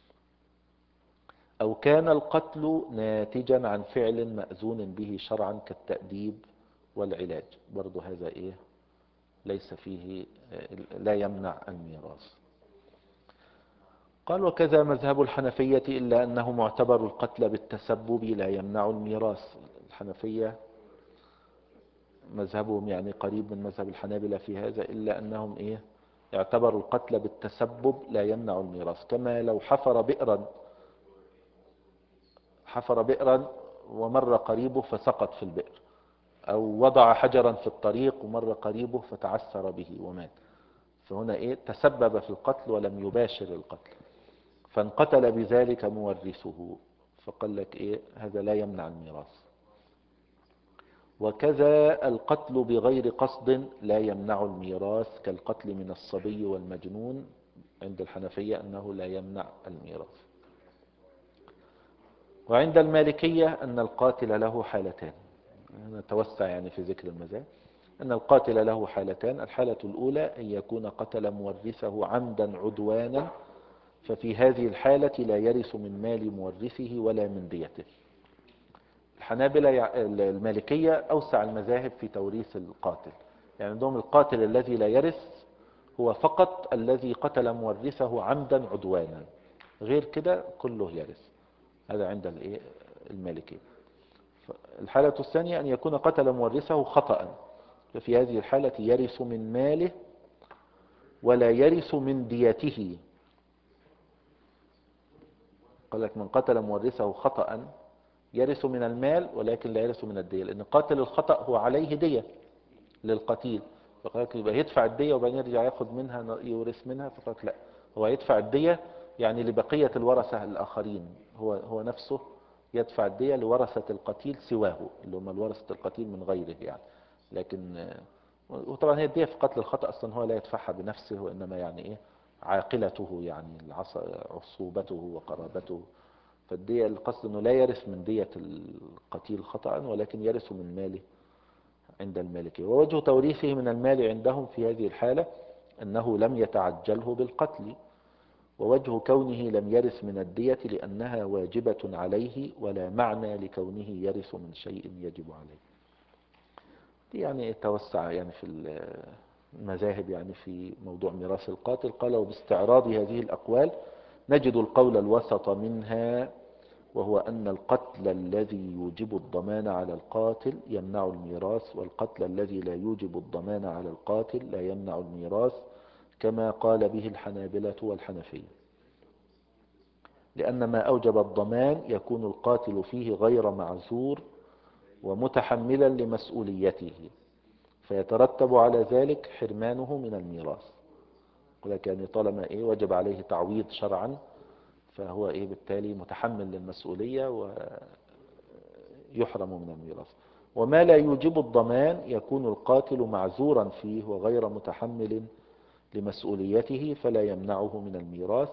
أو كان القتل ناتجا عن فعل مأذون به شرعا كالتأديب والعلاج، برضو هذا إيه ليس فيه لا يمنع الميراث. قال وكذا مذهب الحنفية إلا أنه معتبر القتل بالتسبب لا يمنع الميراث. الحنفية مذهبهم يعني قريب من مذهب الحنابلة في هذا، إلا أنهم إيه يعتبروا القتل بالتسبب لا يمنع الميراث. كما لو حفر بئرا حفر بئرا ومر قريبه فسقط في البئر، أو وضع حجرا في الطريق ومر قريبه فتعثر به ومات، فهنا إيه تسبب في القتل ولم يباشر القتل، فانقتل بذلك مورثه، فقال لك إيه هذا لا يمنع الميراث. وكذا القتل بغير قصد لا يمنع الميراث كالقتل من الصبي والمجنون، عند الحنفية أنه لا يمنع الميراث. وعند المالكية أن القاتل له حالتان، نتوسع يعني في ذكر المذاهب، أن القاتل له حالتان: الحالة الأولى أن يكون قتل مورثه عمدا عدوانا، ففي هذه الحالة لا يرث من مال مورثه ولا من ديته. الحنابلة يع- المالكية أوسع المذاهب في توريث القاتل، يعني عندهم القاتل الذي لا يرث هو فقط الذي قتل مورثه عمدا عدوانا، غير كده كله يرث. هذا عند الإيه؟ المالكية. الحالة الثانية أن يكون قتل مورثه خطأ، ففي هذه الحالة يرث من ماله ولا يرث من ديته. قال لك من قتل مورثه خطأ يرث من المال ولكن لا يرث من الدية، لأن قاتل الخطأ هو عليه دية للقتيل، فقال لك يبقى يدفع الدية وبعدين يرجع ياخد منها يورث منها، فقال لك لا، هو يدفع الدية يعني لبقية الورثة الآخرين، هو هو نفسه يدفع الدية لورثة القتيل سواه، اللي هم الورثة القتيل من غيره يعني. لكن وطبعا هي الدية في قتل الخطأ أصلا هو لا يدفعها بنفسه، وإنما يعني إيه عاقلته، يعني العص- عصوبته وقرابته. فالدية القصد أنه لا يرث من دية القتيل خطأ ولكن يرث من ماله عند المالكية. ووجه توريثه من المال عندهم في هذه الحالة أنه لم يتعجله بالقتل، ووجه كونه لم يرث من الدية لأنها واجبة عليه ولا معنى لكونه يرث من شيء يجب عليه. دي يعني توسع يعني في المذاهب يعني في موضوع ميراث القاتل. قال وباستعراض هذه الأقوال نجد القول الوسط منها، وهو أن القتل الذي يوجب الضمان على القاتل يمنع الميراث، والقتل الذي لا يوجب الضمان على القاتل لا يمنع الميراث، كما قال به الحنابلة والحنفية، لأن ما أوجب الضمان يكون القاتل فيه غير معذور ومتحملا لمسؤوليته، فيترتب على ذلك حرمانه من الميراث. ولكن يعني طالما إيه وجب عليه تعويض شرعا فهو إيه بالتالي متحمل للمسؤولية ويحرم من الميراث. وما لا يوجب الضمان يكون القاتل معذورا فيه وغير متحمل لمسؤوليته فلا يمنعه من الميراث.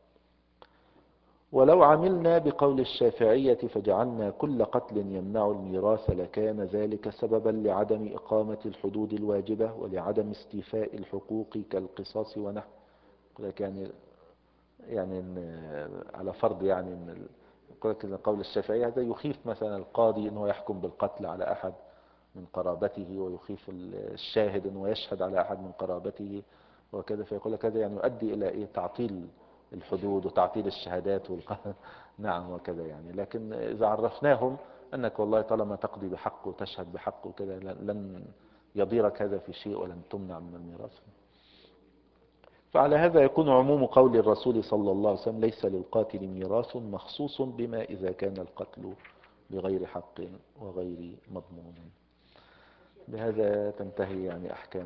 ولو عملنا بقول الشافعية فجعلنا كل قتل يمنع الميراث لكان ذلك سببا لعدم إقامة الحدود الواجبة ولعدم استيفاء الحقوق كالقصاص ونحو. يعني يعني إن على فرض يعني ان ال- قول الشافعية هذا يخيف مثلا القاضي انه يحكم بالقتل على احد من قرابته، ويخيف الشاهد انه يشهد على احد من قرابته وكذا، فيقول لك هذا يعني يؤدي الى ايه تعطيل الحدود وتعطيل الشهادات والق... نعم وكذا يعني. لكن اذا عرفناهم انك والله طالما تقضي بحق وتشهد بحق وكذا لن يضيرك هذا في شيء ولن تمنع من الميراث. فعلى هذا يكون عموم قول الرسول صلى الله عليه وسلم ليس للقاتل ميراث مخصوص بما إذا كان القتل بغير حق وغير مضمون. بهذا تنتهي يعني أحكام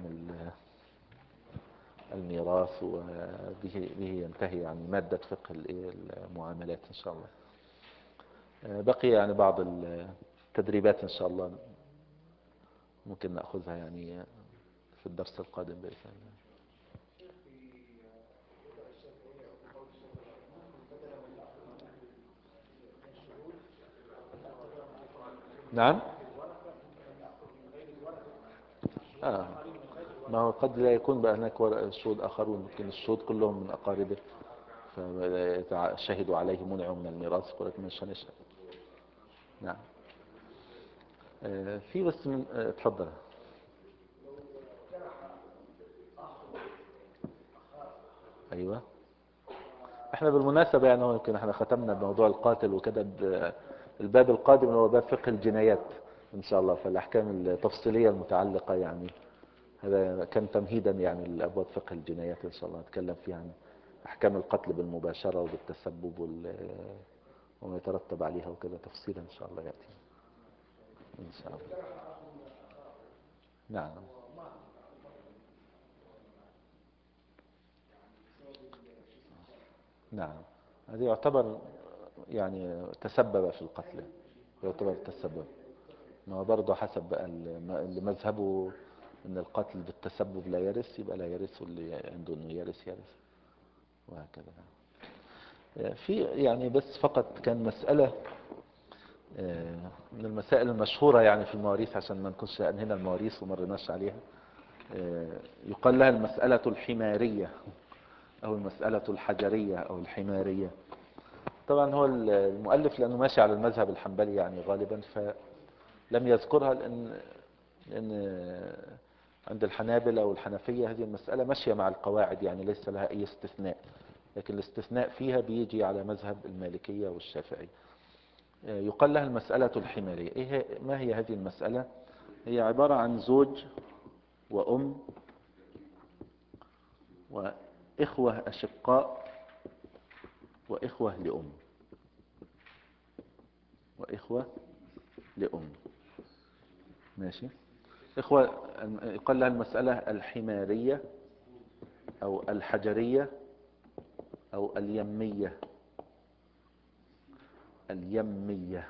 الميراث، وبه به ينتهي يعني مادة فقه المعاملات إن شاء الله. بقي يعني بعض التدريبات إن شاء الله ممكن نأخذها يعني في الدرس القادم بإذن الله. نعم. آه. ما هو قد لا يكون بقى هناك شهود آخرون، ممكن الشهود كلهم من أقاربه فشهدوا عليه منعوا من الميراث يقول لك مش هنشهد. نعم. آه في بس من آه اتفضل. أيوة. احنا بالمناسبة يعني يمكن احنا ختمنا بموضوع القاتل وكده، الباب القادم هو باب فقه الجنايات إن شاء الله، فالأحكام التفصيلية المتعلقة يعني هذا كان تمهيدا يعني لأبواب فقه الجنايات إن شاء الله نتكلم فيها عن أحكام القتل بالمباشرة وبالتسبب وال... وما يترتب عليها وكذا تفصيلا إن شاء الله يأتي إن شاء الله. نعم. نعم، هذا يعتبر يعني تسبب في القتل، يعتبر تسبب. ما هو برضه حسب بقى الم- اللي مذهبه ان القتل بالتسبب لا يرث، يبقى لا يرث، واللي عنده انه يرث يرث، وهكذا. في يعني بس فقط كان مسألة آه، من المسائل المشهورة يعني في المواريث، عشان ما نكونش انهينا المواريث ومرناش عليها. آه، يقال لها المسألة الحمارية او المسألة الحجرية او الحمارية. طبعا هو المؤلف لانه ماشي على المذهب الحنبلي يعني غالبا، فلم يذكرها، لان لان عند الحنابلة والحنفية هذه المسألة ماشية مع القواعد، يعني ليس لها اي استثناء، لكن الاستثناء فيها بيجي على مذهب المالكية والشافعي. يقال لها المسألة الحمارية. إيه هي- ما هي هذه المسألة؟ هي عبارة عن زوج وأم وإخوة أشقاء وإخوة لأم، وإخوة لأم. ماشي. إخوة، يقال لها المسألة الحمارية أو الحجرية أو اليمية. اليمية،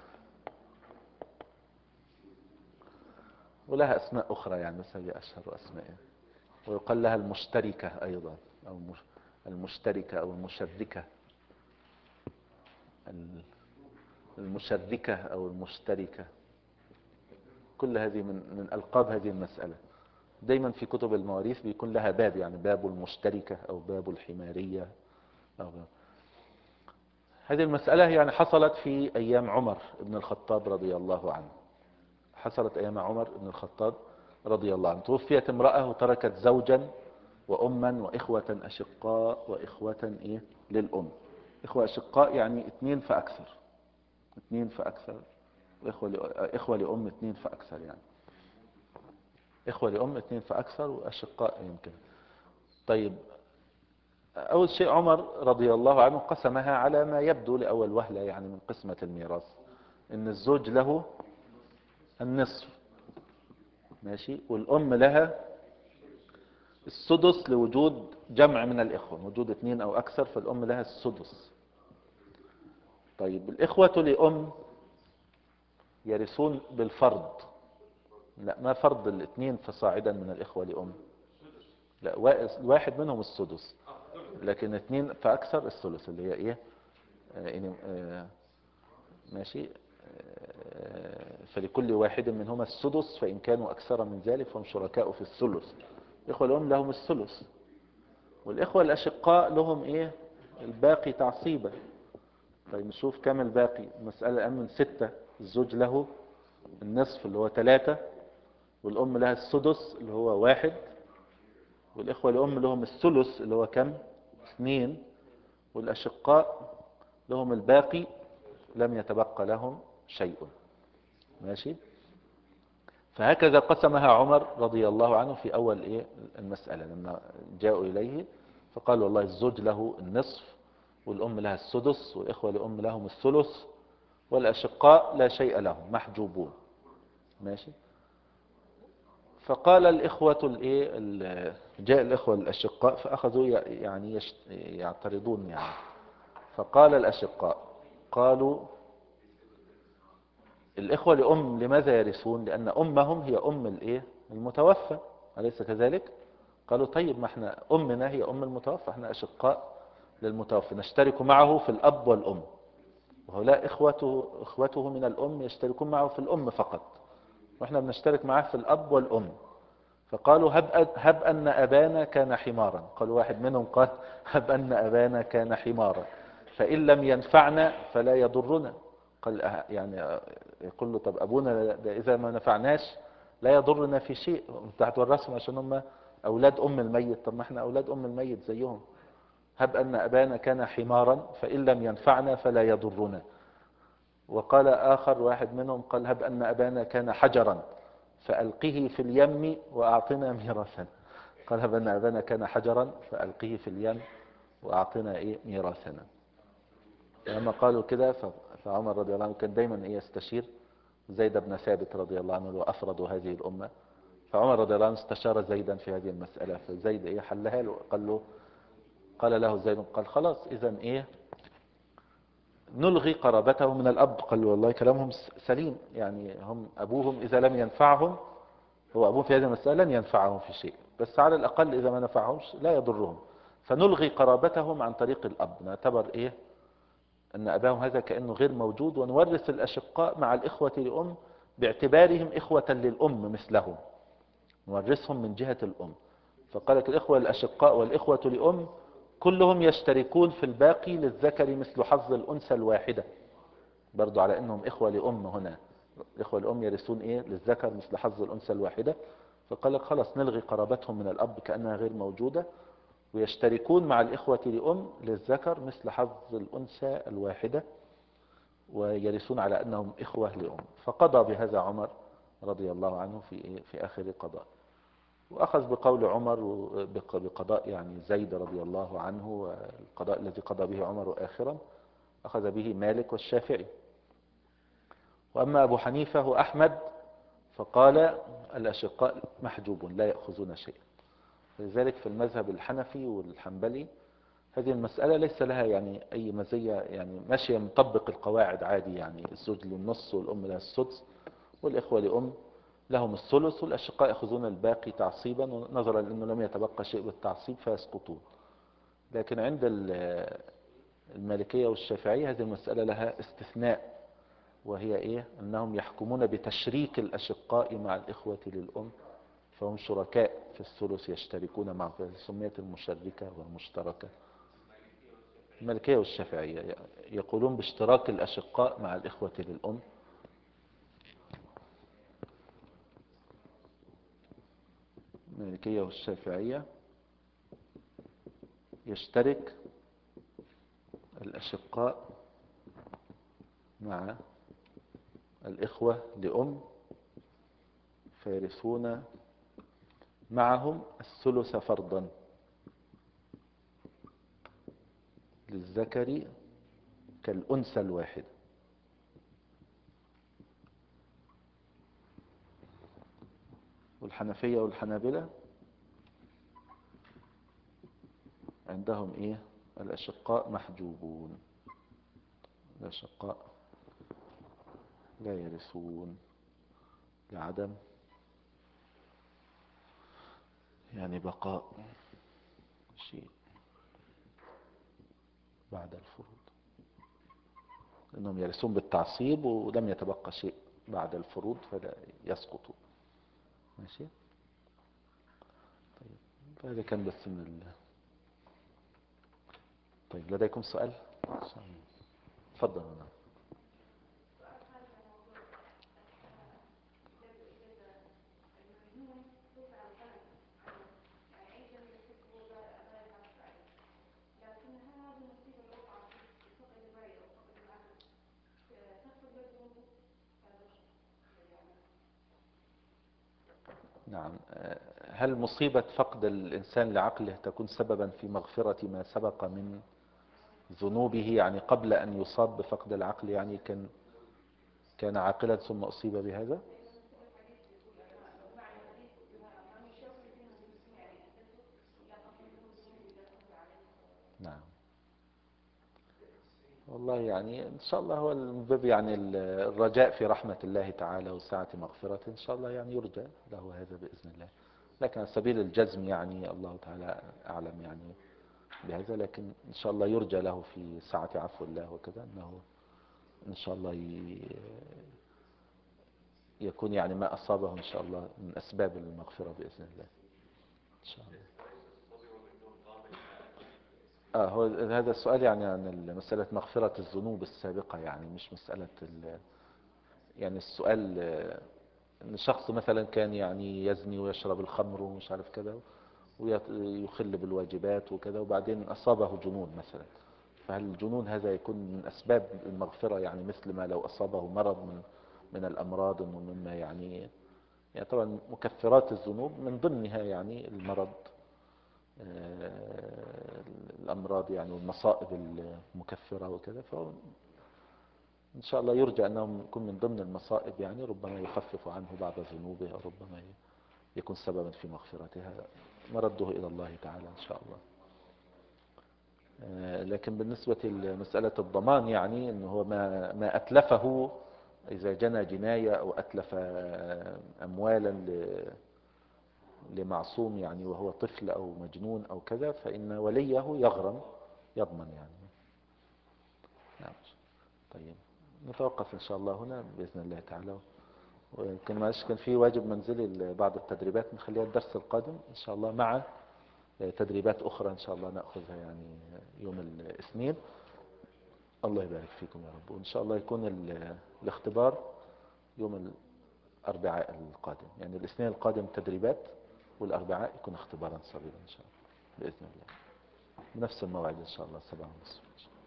ولها أسماء أخرى يعني، بس هي أشهر أسماء. ويقال لها المشتركة أيضا، أو مش- المشتركة أو المشركة، ال- المشركة أو المشتركة. كل هذه من من ألقاب هذه المسألة. دايما في كتب المواريث بيكون لها باب، يعني باب المشتركة أو باب الحمارية أو هذه المسألة يعني حصلت في أيام عمر بن الخطاب رضي الله عنه. حصلت أيام عمر بن الخطاب رضي الله عنه. توفيت امرأة وتركت زوجا وأما وإخوة أشقاء وإخوة إيه للأم. إخوة أشقاء يعني اثنين فأكثر، اثنين فأكثر، وإخوة لأ- إخوة لأم اثنين فأكثر، يعني إخوة لأم اثنين فأكثر وأشقاء يمكن. طيب، أول شيء عمر رضي الله عنه قسمها على ما يبدو لأول وهلة يعني من قسمة الميراث، إن الزوج له النصف، ماشي، والأم لها السدس لوجود جمع من الإخوة، وجود اثنين أو أكثر، فالأم لها السدس. طيب، الإخوة لأم يرثون بالفرض. لا، ما فرض الاثنين فصاعدا من الإخوة لأم، لا، واحد منهم السدس، لكن اثنين فأكثر الثلث، اللي هي إيه، آه يعني آه ماشي. آه فلكل واحد منهما السدس، فإن كانوا أكثر من ذلك فهم شركاء في الثلث. الإخوة لأم لهم الثلث، والإخوة الأشقاء لهم إيه الباقي تعصيبا. طيب نشوف كم الباقي. المسألة الآن من ستة، الزوج له النصف اللي هو ثلاثة، والأم لها السدس اللي هو واحد، والإخوة الأم لهم الثلث اللي هو كم؟ اثنين، والأشقاء لهم الباقي، لم يتبقى لهم شيء. ماشي. فهكذا قسمها عمر رضي الله عنه في أول إيه المسألة، لما جاءوا إليه فقال والله الزوج له النصف، والأم لها السدس، والإخوة لأم لهم الثلث، والأشقاء لا شيء لهم محجوبون. ماشي. فقال الإخوة الإيه ال- جاء الإخوة الأشقاء فأخذوا ي- يعني يشت- يعترضون يعني. فقال الأشقاء، قالوا الإخوة لأم لماذا يرثون؟ لأن أمهم هي أم الإيه المتوفى، أليس كذلك؟ قالوا طيب، ما احنا أمنا هي أم المتوفى، احنا أشقاء للمتوفى نشترك معه في الأب والأم، وهؤلاء إخوته, إخوته من الأم يشتركون معه في الأم فقط، وإحنا بنشترك معه في الأب والأم. فقالوا هب, هب أن أبانا كان حمارا. قال واحد منهم قال هب أن أبانا كان حمارا فإن لم ينفعنا فلا يضرنا. قال أه- يعني أه، يقول له طب أبونا ده إذا ما نفعناش لا يضرنا في شيء، انت هتورثهم عشان هم أولاد أم الميت، طب ما احنا أولاد أم الميت زيهم. هب أن أبانا كان حمارا فإن لم ينفعنا فلا يضرنا. وقال آخر واحد منهم قال هب أن أبانا كان حجرا فألقه في اليم وأعطنا ميراثا. قال هب أن أبانا كان حجرا فألقه في اليم وأعطنا إيه ميراثنا. لما قالوا كده ف- فعمر رضي الله عنه كان دايما إيه يستشير زيد بن ثابت رضي الله عنه وأفرد هذه الأمة. فعمر رضي الله عنه استشار زيدا في هذه المسألة، فزيد إيه حلها له، قال له قال له زيد قال خلاص إذا إيه نلغي قرابته من الأب. قال والله كلامهم سليم، يعني هم أبوهم إذا لم ينفعهم، هو أبوهم في هذه المسألة لن ينفعهم في شيء، بس على الأقل إذا ما نفعهمش لا يضرهم، فنلغي قرابتهم عن طريق الأب، نعتبر إيه أن أباهم هذا كأنه غير موجود، ونورث الأشقاء مع الإخوة لأم باعتبارهم إخوة للأم مثلهم، نورثهم من جهة الأم. فقال لك الإخوة الأشقاء والإخوة لأم كلهم يشتركون في الباقي، للذكر مثل حظ الأنثى الواحدة، برضو على أنهم إخوة لأم هنا، الإخوة الأم يرثون إيه للذكر مثل حظ الأنثى الواحدة. فقال لك خلاص نلغي قرابتهم من الأب كأنها غير موجودة، ويشتركون مع الإخوة لأم للذكر مثل حظ الأنثى الواحدة، ويرثون على أنهم إخوة لأم. فقضى بهذا عمر رضي الله عنه في إيه في آخر قضاء، وأخذ بقول عمر بقضاء يعني زيد رضي الله عنه، والقضاء الذي قضى به عمر آخرا أخذ به مالك والشافعي. وأما أبو حنيفة وأحمد فقال الأشقاء محجوب لا يأخذون شيئا. لذلك في المذهب الحنفي والحنبلي هذه المسألة ليس لها يعني أي مزية، يعني ماشية مطبق القواعد عادي، يعني الزوج له النص والأم لها السدس والإخوة لأم لهم الثلث، والأشقاء يأخذون الباقي تعصيبا، نظرا لأنه لم يتبقى شيء بالتعصيب فيسقطون. لكن عند المالكية والشافعية هذه المسألة لها استثناء، وهي إيه أنهم يحكمون بتشريك الأشقاء مع الإخوة للأم، فهم شركاء في الثلث يشتركون معه، سميت المشركة والمشتركة. المالكية والشافعية يقولون باشتراك الأشقاء مع الإخوة للأم. المالكية والشافعية يشترك الأشقاء مع الإخوة لأم فيرثون معهم الثلث فرضا للذكر كالأنثى الواحد. والحنفية والحنابلة عندهم إيه الأشقاء محجوبون، الأشقاء لا يرثون لعدم يعني بقاء شيء بعد الفروض، لأنهم يرثون بالتعصيب ولم يتبقى شيء بعد الفروض فلا يسقطوا. ماشي. طيب فهذا كان بس من ال... طيب لديكم سؤال؟ تفضل. هنا نعم. هل مصيبة فقد الإنسان لعقله تكون سببا في مغفرة ما سبق من ذنوبه، يعني قبل أن يصاب بفقد العقل، يعني كان كان عاقلا ثم أصيب بهذا؟ نعم. والله يعني إن شاء الله هو الباب يعني الرجاء في رحمة الله تعالى وسعة مغفرته، إن شاء الله يعني يرجى له هذا بإذن الله، لكن سبيل الجزم يعني الله تعالى أعلم يعني بهذا، لكن إن شاء الله يرجى له في سعة عفو الله وكذا أنه إن شاء الله يكون يعني ما أصابه إن شاء الله من أسباب المغفرة بإذن الله إن شاء الله. آه هو هذا السؤال يعني عن مسألة مغفرة الذنوب السابقة، يعني مش مسألة يعني السؤال ان شخص مثلا كان يعني يزني ويشرب الخمر ومش عارف كذا ويخل بالواجبات وكذا، وبعدين أصابه جنون مثلا، فهل الجنون هذا يكون من أسباب المغفرة، يعني مثل ما لو أصابه مرض من من الأمراض ومما يعني يعني طبعا مكفرات الذنوب من ضمنها يعني المرض، الأمراض يعني والمصائب المكفرة وكذا، فهو إن شاء الله يرجى أنهم يكون من ضمن المصائب، يعني ربما يخفف عنه بعض ذنوبه أو ربما يكون سببا في مغفرتها، مرده إلى الله تعالى إن شاء الله. آه، لكن بالنسبة لمسألة الضمان يعني أنه هو ما, ما أتلفه إذا جنى جناية أو أتلف آه، أموالا ل- لمعصوم يعني وهو طفل أو مجنون أو كذا، فإن وليه يغرم يضمن يعني. نعم. طيب نتوقف إن شاء الله هنا بإذن الله تعالى. وكان معلش كان في واجب منزلي بعض التدريبات نخليها الدرس القادم إن شاء الله، مع تدريبات أخرى إن شاء الله نأخذها يعني يوم الاثنين. الله يبارك فيكم يا رب. وإن شاء الله يكون ال- الاختبار يوم الأربعاء القادم، يعني الاثنين القادم تدريبات والأربعاء يكون اختبارا صغيرا إن شاء الله بإذن الله، بنفس الموعد إن شاء الله سبعة ونصف.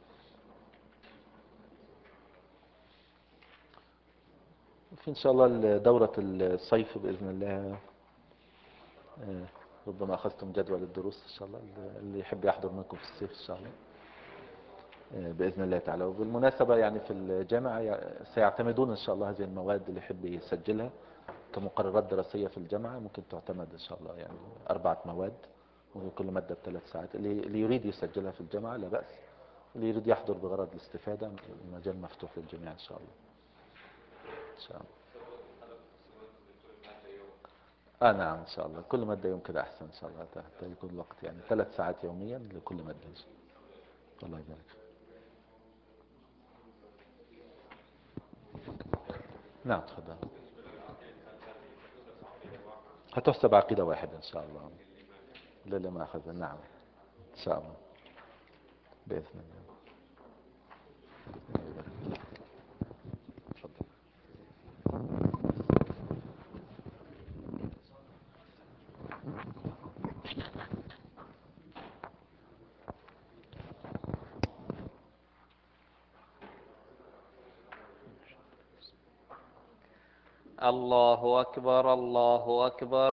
في إن شاء الله دورة الصيف بإذن الله. آه، ربما أخذتم جدول الدروس إن شاء الله، اللي يحب يحضر منكم في الصيف إن شاء الله آه، بإذن الله تعالى. وبالمناسبة يعني في الجامعة يع- سيعتمدون إن شاء الله هذه المواد اللي يحب يسجلها كمقررات دراسية في الجامعة، ممكن تعتمد إن شاء الله يعني أربعة مواد وكل مادة بثلاث ساعات. اللي اللي يريد يسجلها في الجامعة لا بأس، اللي يريد يحضر بغرض الاستفادة المجال مفتوح للجميع إن شاء الله. إن شاء الله. آه نعم إن شاء الله كل مادة يوم كده أحسن إن شاء الله، تحت يكون الوقت يعني ثلاث ساعات يوميا لكل مادة إن شاء الله. الله يبارك. نعم تفضل. هتحسب عقيدة واحدة إن شاء الله للي ما أخذ. نعم إن شاء الله بإذن الله. الله يبارك. تفضل. الله أكبر الله أكبر.